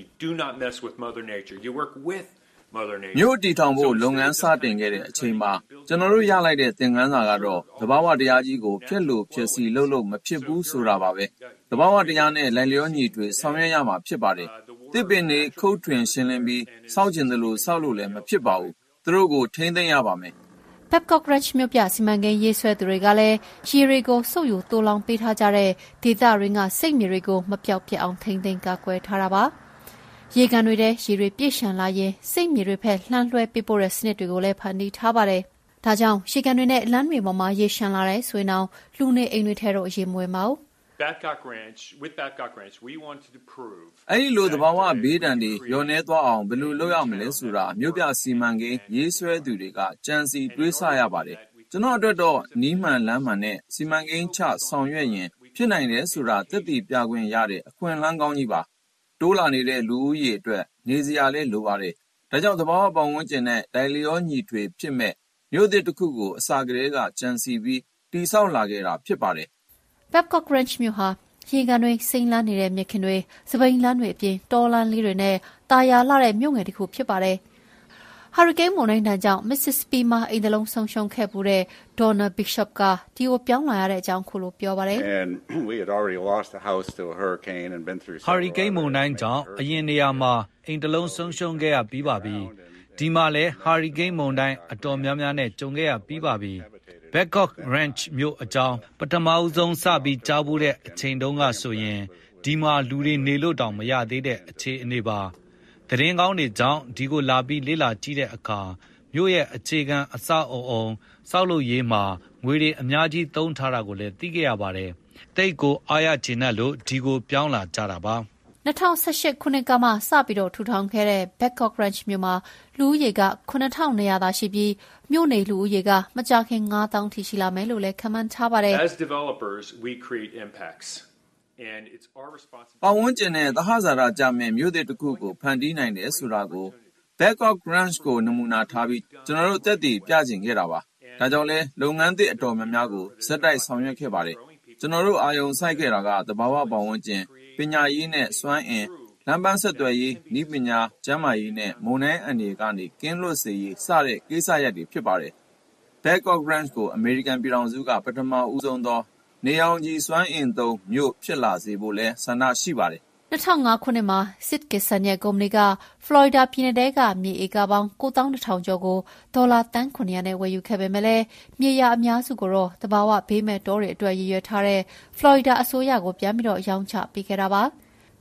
မြို့တည်ထောင်ဖို့လုပ်ငန်းစတင်ခဲ့တဲ့အချိန်မှာကျွန်တော်တို့ရလိုက်တဲ့သင်ခန်းစာကတော့သဘာဝတရားကြီးကိုဖျက်လို့ဖျက်ဆီးလုပ်လို့မဖြစ်ဘူးဆိုတာပါပဲ။သဘာဝတရားနဲ့လိုက်လျောညီထွေဆောင်ရွက်ရမှာဖြစ်ပါတယ်။တစ်ပင်တွေခုတ်ထွင်ရှင်းလင်းပြီးစောက်ကျင်သလိုစောက်လို့လည်းမဖြစ်ပါဘူး။သူတို့ကိုထိန်းသိမ်းရပါမယ်။ Babcock Ranch မြို့ပြစီမံကိန်းရေးဆွဲသူတွေကလည်းရေတွေကိုစုပ်ယူတိုးလောင်ပေးထားကြတဲ့ဒေသရင်းကစိတ်မြေတွေကိုမပြောက်ပြက်အောင်ထိန်းသိမ်းကာကွယ်ထားတာပါ။ရေကန်တွေထဲရေတွေပြည့်ရှံလာရင်စိတ်မြေတွေဖက်လှမ်းလွှဲပေးပို့တဲ့စနစ်တွေကိုလည်းဖန်တီးထားပါတယ်။ဒါကြောင့်ရေကန်တွေနဲ့လမ်းတွေပေါ်မှာရေရှံလာတဲ့ဆိုရင်တော့လူနေအိမ်တွေထဲတော့ရေမဝင်ပါဘူး။ Babcock Ranch with Babcock Ranch we wanted to prove အဲ့ဒီလိုသဘာဝဘေးဒဏ်တွေရောနေသွားအောင်ဘယ်လိုလုပ်ရမလဲဆိုတာမြို့ပြစီမံကိန်းရေးဆွဲသူတွေကကြံစီတွေးဆရပါတယ်။ကျွန်တော်အတွက်တော့နီးမှန်လမ်းမှန်နဲ့စီမံကိန်းချဆောင်ရွက်ရင်ဖြစ်နိုင်တယ်ဆိုတာသက်သေပြခွင့်ရတဲ့အခွင့်အလမ်းကောင်းကြီးပါ။တိုးလာနေတဲ့လူဦးရေအတွက်နေစရာလည်းလိုပါတယ်။ဒါကြောင့်သဘာဝပတ်ဝန်းကျင်နဲ့ဒိုင်လျောညီထွေဖြစ်မဲ့မြို့သစ်တစ်ခုကိုအစာကလေးကကြံစီပြီးတိဆောက်လာခဲ့တာဖြစ်ပါတယ်။ Babcock Ranch မြို့ဟာရေကန်တွေစိမ့်လန်းနေတဲ့မြက်ခင်တွေစပိန်လန်းတွေအပြင်တောလန်းလေးတွေနဲ့တာယာလှတဲ့မြို့ငယ်တစ်ခုဖြစ်ပါတယ်။ဟာရီကိန်းမုန်တိုင်းကြောင့် Mississippi မှာအိမ်တလုံးဆုံးရှုံးခဲ့ပူတဲ့ Donna Bishop ကဒီကိုပြောင်းလာရတဲ့အကြောင်းခုလိုပြောပါတယ်။ And we had already lost a house to a hurricane and been through ဟာရီကိန်းမုန်တိုင်းကြောင့်အရင်နေရာမှာအိမ်တလုံးဆုံးရှုံးခဲ့ရပြီးပါပြီ။ဒီမှာလည်းဟာရီကိန်းမုန်တိုင်းအတော်များများနဲ့ကြုံခဲ့ရပြီးပါပြီ။ Babcock Ranch မြို့အကြောင်းပထမဦးဆုံးစပြီးကြားဘူးတဲ့အချိန်တုန်းကဆိုရင်ဒီမှာလူတွေနေလို့တောင်မရသေးတဲ့အခြေအနေပါ။သတင်းကောင်းတွေကြောင့်ဒီကိုလာပြီးလေ့လာကြည့်တဲ့အခါမြို့ရဲ့အခြေခံအဆောက်အအုံစောက်လုပ်ရေးမှာငွေတွေအများကြီးသုံးထားတာကိုလည်းသိခဲ့ရပါတယ်။တိတ်ကိုအားရကျေနပ်လို့ဒီကိုပြောင်းလာကြတာပါ။၂၀၁၈ခုနှစ်ကမှစပြီးတော့ထူထောင်ခဲ့တဲ့ Babcock Ranch မြို့မှာလူဦးရေကခုနှစ်ထောင်နှစ်ရာသာရှိပြီးမြို့နေလူဦးရေကမကြာခင်ငါးသောင်းထိရှိလာမယ်လို့လည်းခန့်မှန်းထားပါတယ်။ As developers we create impacts and it's our responsibility ပတ်ဝန်းကျင်နဲ့သဟဇာတကြမဲ့မြို့သစ်တစ်ခုကိုဖန်တီးနိုင်တယ်ဆိုတာကို Babcock Ranch ကိုနမူနာထားပြီးကျွန်တော်တို့သက်တည်ပြချင်ခဲ့တာပါ။ဒါကြောင့်လဲလုပ်ငန်းသစ်အတော်များများကိုဇက်တိုက်ဆောင်ရွက်ခဲ့ပါတယ်။ကျွန်တော်တို့အာရုံစိုက်ခဲ့တာကသဘာဝပတ်ဝန်းကျင်ပညာရေးနဲ့စွမ်းအင်လမ်းပန်းဆက်သွယ်ရေးနည်းပညာကျန်းမာရေးနဲ့မုန်တိုင်းအန္တရာယ်ကနေကင်းလွတ်စေရေးစတဲ့ကိစ္စရပ်တွေဖြစ်ပါတယ်။ Babcock Ranch ကိုအမေရိကန်ပြည်ထောင်စုကပထမဦးဆုံးသောနေအောင်ကြီးစွမ်းအင်သုံးမြို့ဖြစ်လာစေဖို့လဲဆန္ဒရှိပါတယ်။၂၀၀၅ခုနှစ်မှာ Sid Gibson ရဲ့ကုမ္ပဏီကဖလော်ရီဒါပြည်နယ်ထဲကမြေဧကပေါင်းကိုးသောင်းတစ်ထောင်ကျော်ကိုဒေါ်လာသန်းခုနှစ်ရာနဲ့ဝယ်ယူခဲ့ပေမဲ့လည်းမြေယာအများစုကိုတော့တဘာဝဘေးမဲ့တောတွေအတွက်ရည်ရွယ်ထားတဲ့ဖလော်ရီဒါအစိုးရကိုပြန်ပြီးတော့ရောင်းချပေးခဲ့တာပါ။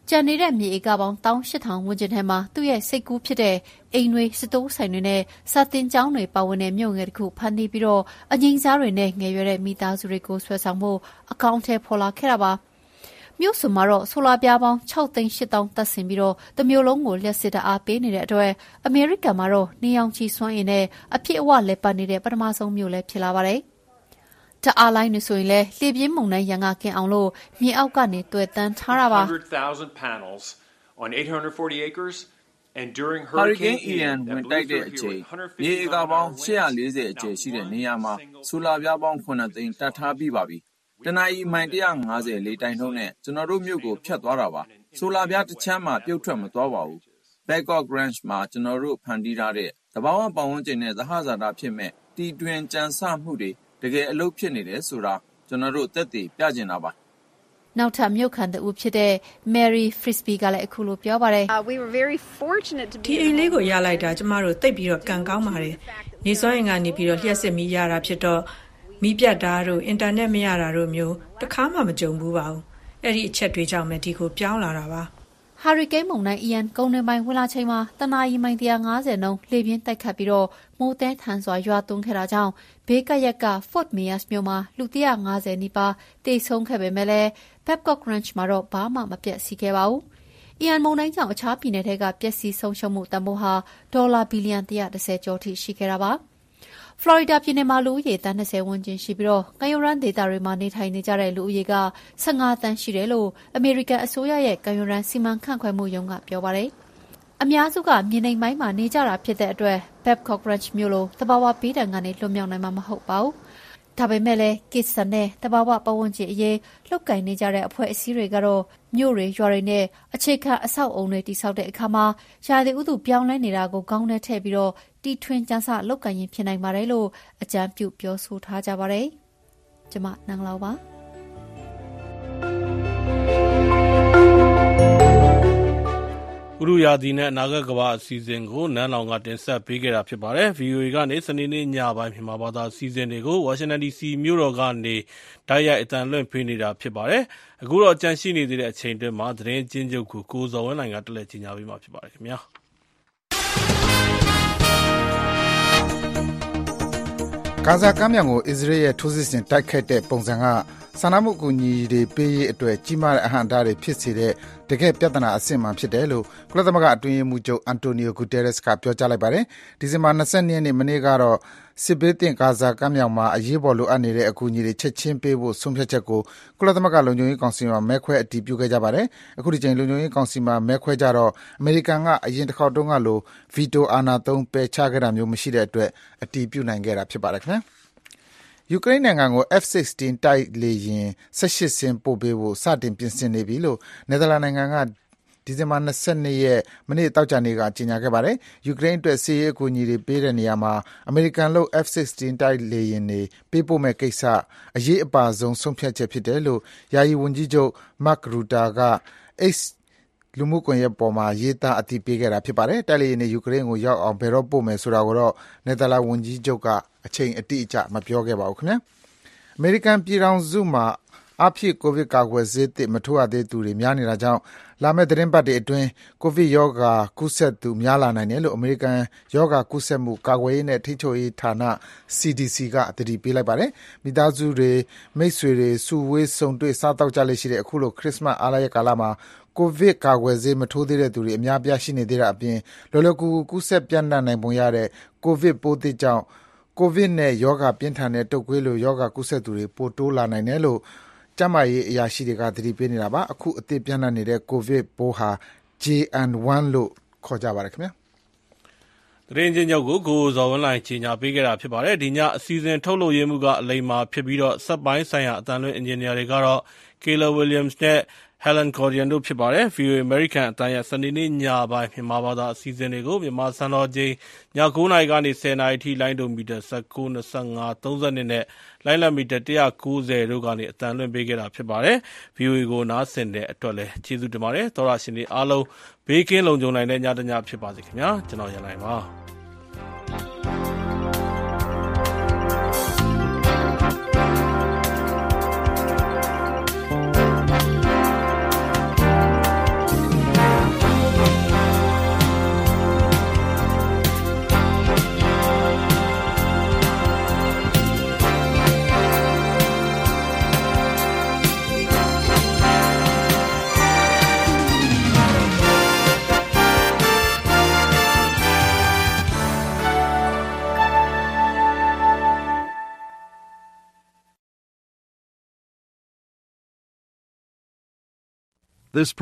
ကျန်နေတဲ့မြေဧကပေါင်း၁၈,၀၀၀ ဝန်းကျင်ထဲမှာသူ့ရဲ့စိတ်ကူးဖြစ်တဲ့အိမ်တွေ၊စတိုးဆိုင်တွေနဲ့စာသင်ကျောင်းတွေပါဝင်တဲ့မြို့ငယ်တစ်ခုဖန်တီးပြီးတော့အငြိမ်းစားတွေနဲ့ငယ်ရွယ်တဲ့မိသားစုတွေကိုဆွဲဆောင်ဖို့အကောင့်ထဲပေါ်လာခဲ့တာပါ။မြို့စုမှာတော့ဆိုလာပြားပေါင်း၆သိန်း၈သောင်းတပ်ဆင်ပြီးတော့တမျိုးလုံးကိုလျှက်စစ်တအားပေးနေတဲ့အတွက်အမေရိကန်မှာတော့နေရောင်ခြည်စွမ်းအင်နဲ့အပြည့်အဝလည်ပတ်နေတဲ့ပထမဆုံးမြို့လည်းဖြစ်လာပါတယ်။တအားလိုင်းနေဆိုရင်လည်းလေပြင်းမုန်တိုင်းရန်ကကင်းအောင်လို့မြေအောက်ကနေတွေ့တန်းထားတာပါ on eight hundred forty acres and during Hurricane Ian ဝင်တိုက်တဲ့အချိန်မြေဧကပေါင်း၈၄၀အကျယ်ရှိတဲ့နေရာမှာဆိုလာပြားပေါင်းခုနှစ်သိန်းတပ်ထားပြီးပါပြီ။တနအီမိုင်၁၅၀လေတိုင်ထုံးနဲ့ကျွန်တော်တို့မြို့ကိုဖျက်သွားတာပါ။ဆိုလာပြားတစ်ချမ်းမှပြုတ်ထွက်မသွားပါဘူး။ Bangkok Ranch မှာကျွန်တော်တို့ဖန်တီးထားတဲ့သဘာဝပတ်ဝန်းကျင်နဲ့သဟဇာတဖြစ်မဲ့တီတွင်ကြံစမှုတွေတကယ်အလုပ်ဖြစ်နေတယ်ဆိုတာကျွန်တော်တို့သက်သေပြချင်တာပါ။နောက်ထပ်မြို့ခံတဦးဖြစ်တဲ့ Mary Frisbee ကလည်းအခုလိုပြောပါတယ်။ We were very fortunate to be ဒီအိမ်လေးကိုရလိုက်တာကျမတို့သိပ်ပြီးတော့ကံကောင်းပါတယ်။နေစွမ်းအင်ကနေပြီးတော့လျှက်စစ်မီးရတာဖြစ်တော့မီးပြတ်တာတို့အင်တာနက်မရတာတို့မျိုးတစ်ခါမှမကြုံဘူးပါဘူး။အဲ့ဒီအချက်တွေကြောင့်ပဲဒီကိုပြောင်းလာတာပါ။ဟာရီကိန်းမုန်တိုင်းအီယန်ကုန်းတွင်းပိုင်းဝင်လာချိန်မှာတနအီမိုင်၁၅၀နှုန်းလေပြင်းတိုက်ခတ်ပြီးတော့မိုးတဲထန်စွာရွာသွန်းခဲ့တာကြောင့်ဘေးကရက်က Fort Myers မြို့မှာလူ၁၅၀နီးပါးတေဆုံးခဲ့ပေမဲ့လည်း Babcock Ranch မှာတော့ဘာမှမပျက်စီးခဲ့ပါဘူး။အီယန်မုန်တိုင်းကြောင့်အခြားပြည်နယ်တွေကပျက်စီးဆုံးရှုံးမှုတန်ဖိုးဟာဒေါ်လာဘီလီယံ၁၁၀ကျော်ထိရှိခဲ့တာပါ။ဖလော်ရီဒါပြည်နယ်မှာလူဦးရေသန်း၂၀ဝန်းကျင်ရှိပြီးတော့ကမ်းရိုးတန်းဒေသတွေမှာနေထိုင်နေကြတဲ့လူဦးရေက၁၅သန်းရှိတယ်လို့အမေရိကန်အစိုးရရဲ့ကမ်းရိုးတန်းစီမံခန့်ခွဲမှုရုံးကပြောပါတယ်။အများစုကမြေနိမ့်ပိုင်းမှာနေကြတာဖြစ်တဲ့အတွက် Babcock Ranch မြို့လိုတဘာဝဘေးဒဏ်ကနေလွတ်မြောက်နိုင်မှာမဟုတ်ပါဘူး။ဒါပေမဲ့လည်းကိစ္စနဲ့တဘာဝပတ်ဝန်းကျင်အရေးလှုပ်ကိုင်နေကြတဲ့အဖွဲ့အစည်းတွေကတော့မြို့တွေရွာတွေနဲ့အခြေခံအဆောက်အုံတွေတည်ဆောက်တဲ့အခါမှာရာသီဥတုပြောင်းလဲနေတာကိုကောင်းနဲ့ထည့်ပြီးတော့တီထွင်ကြံစလှုပ်ကိုင်ရင်ဖြစ်နိုင်ပါတယ်လို့အကြံပြုပြောဆိုထားကြပါတယ်။ကျွန်မနန်းလောက်ပါဥရုယာဒီနဲ့အနာဂတ်ကမ္ဘာအစီအစဉ်ကိုနန်းလောင်ကတင်ဆက်ပေးခဲ့တာဖြစ်ပါတယ်။ ဗီအိုအေကနေစနေနေ့ညပိုင်းမြန်မာဘာသာအစီအစဉ်တွေကိုဝါရှင်တန်ဒီစီမြို့တော်ကနေတိုက်ရိုက်အသံလွှင့်ပေးနေတာဖြစ်ပါတယ်။အခုတော့ကြန့်ရှိနေသေးတဲ့အချိန်တွင်းမှာသတင်းချင်းချုပ်ကိုကိုဇော်ဝင်းနိုင်ကတက်လက်ကြီးညာပေးမှာဖြစ်ပါတယ်ခင်ဗျာ။ဂါဇာကမ်းမြောင်ကိုအစ္စရေးရဲ့ထိုးစစ်ဆင်တိုက်ခိုက်တဲ့ပုံစံကစာနာမှုအကူအညီတွေပေးရေးအတွက်ကြီးမားတဲ့အဟန့်အတားတွေဖြစ်စေတဲ့တကယ်ပြဿနာအဆင့်မှန်ဖြစ်တယ်လို့ကုလသမဂ္ဂအတွင်းရေးမှူးချုပ်အန်တိုနီယိုဂူတဲရက်စ်ကပြောကြားလိုက်ပါတယ်။ဒီဇင်ဘာ၂၂ရက်နေ့မနေ့ကတော့စစ်ဘေးသင့်ဂါဇာကမ်းမြောင်မှာအရေးပေါ်လိုအပ်နေတဲ့အကူအညီတွေချက်ချင်းပေးဖို့ဆုံးဖြတ်ချက်ကိုကုလသမဂ္ဂလုံခြုံရေးကောင်စီမှာမဲခွဲအတည်ပြုခဲ့ကြပါတယ်။အခုဒီချိန်လုံခြုံရေးကောင်စီမှာမဲခွဲကြတော့အမေရိကန်ကအရင်တစ်ခေါက်တုန်းကလိုဗီတိုအာဏာသုံးပယ်ချခဲ့တာမျိုးမရှိတဲ့အတွက်အတည်ပြုနိုင်ခဲ့တာဖြစ်ပါတယ်ခင်ဗျာ။ယူကရိန်းနိုင်ငံကို F 16 တိုက်လေယာဉ်၁၈စင်းပို့ပေးဖို့စတင်ပြင်ဆင်နေပြီလို့နယ်သာလန်နိုင်ငံကဒီဇင်ဘာ၂၂ရက်မနေ့သောကြာနေ့ကကြေညာခဲ့ပါတယ်။ယူကရိန်းအတွက်စစ်ရေးအကူအညီတွေပေးတဲ့နေရာမှာအမေရိကန်လုပ် F 16 တိုက်လေယာဉ်တွေပေးပို့မဲ့ကိစ္စအရေးအပါဆုံးဆုံးဖြတ်ချက်ဖြစ်တယ်လို့ယာယီဝန်ကြီးချုပ် Mark Rutte က X လူမှုကွန်ရက်ပေါ်မှာရေးသားအသိပေးခဲ့တာဖြစ်ပါတယ်။တိုက်လေယာဉ်တွေယူကရိန်းကိုရောက်အောင်ဘယ်တော့ပို့မယ်ဆိုတာကိုတော့နယ်သာလန်ဝန်ကြီးချုပ်ကအချိန်အတိအကျမပြောခဲ့ပါဘူးခင်ဗျာ။အမေရိကန်ပြည်ထောင်စုမှာအဖြစ်ကိုဗစ်ကာကွယ်ဆေးသစ်မထိုးရသေးသူတွေများနေတာကြောင့်လာမယ့်သတင်းပတ်တွေအတွင်းကိုဗစ်ရောဂါကူးစက်သူများလာနိုင်တယ်လို့အမေရိကန်ရောဂါကူးစက်မှုကာကွယ်ရေးနဲ့ထိန်းချုပ်ရေးဌာန C D C ကသတိပေးလိုက်ပါတယ်။မိသားစုတွေမိတ်ဆွေတွေစုဝေးဆုံတွေ့စားတောက်ကြလေရှိတဲ့အခုလိုခရစ်စမတ်အားလပ်ရက်ကာလမှာကိုဗစ်ကာကွယ်ဆေးမထိုးသေးတဲ့သူတွေအများပြားရှိနေသေးတာအပြင်လောလောကူကူးစက်ပြန့်နှံ့နိုင်ပုံရတဲ့ကိုဗစ်ပိုးသစ်ကြောင့်ကိုဗစ်နဲ့ရောဂါပြင်းထန်တဲ့တုပ်ကွေးလိုရောဂါကူးစက်သူတွေပိုတိုးလာနိုင်တယ်လို့ကျန်းမာရေးအရာရှိတွေကသတိပေးနေတာပါအခုအသစ်ပြန့်နှံ့နေတဲ့ကိုဗစ်ပိုးဟာ J N one လို့ခေါ်ကြပါတယ်ခင်ဗျာသတင်းချင်းချုပ်ကိုကိုဇော်ဝင်းလိုင်းကြီးညာပေးခဲ့တာဖြစ်ပါတယ်ဒီညအစီအစဉ်ထုတ်လုပ်ရမှုကအလိမ္မာဖြစ်ပြီးတော့စက်ပိုင်းဆိုင်ရာအတန်လွင့်အင်ဂျင်နီယာတွေကတော့ Keller Williams နဲ့Helen Cordian တို့ဖြစ်ပါတယ်။ ဗီအိုအေ American အတန်ရဲ့စနေနေ့ညပိုင်းမြန်မာဘာသာအစီအစဉ်တွေကိုမြန်မာစံတော်ချိန်ည၉နာရီကနေ၁၀နာရီထိလိုင်းဒိုမီတာ၁၉, ၂၅, ၃၂နဲ့လိုင်းလံမီတာ၁၉၀တို့ကနေအတန်လွှင့်ပေးခဲ့တာဖြစ်ပါတယ်။ ဗီအိုအေကိုနားဆင်တဲ့အတွက်လည်းကျေးဇူးတင်ပါတယ်။သောတရှင်တွေအားလုံးဘေးကင်းလုံခြုံနိုင်တဲ့ညတညဖြစ်ပါစေခင်ဗျာ။ကျွန်တော်ရန်နိုင်ပါ။ This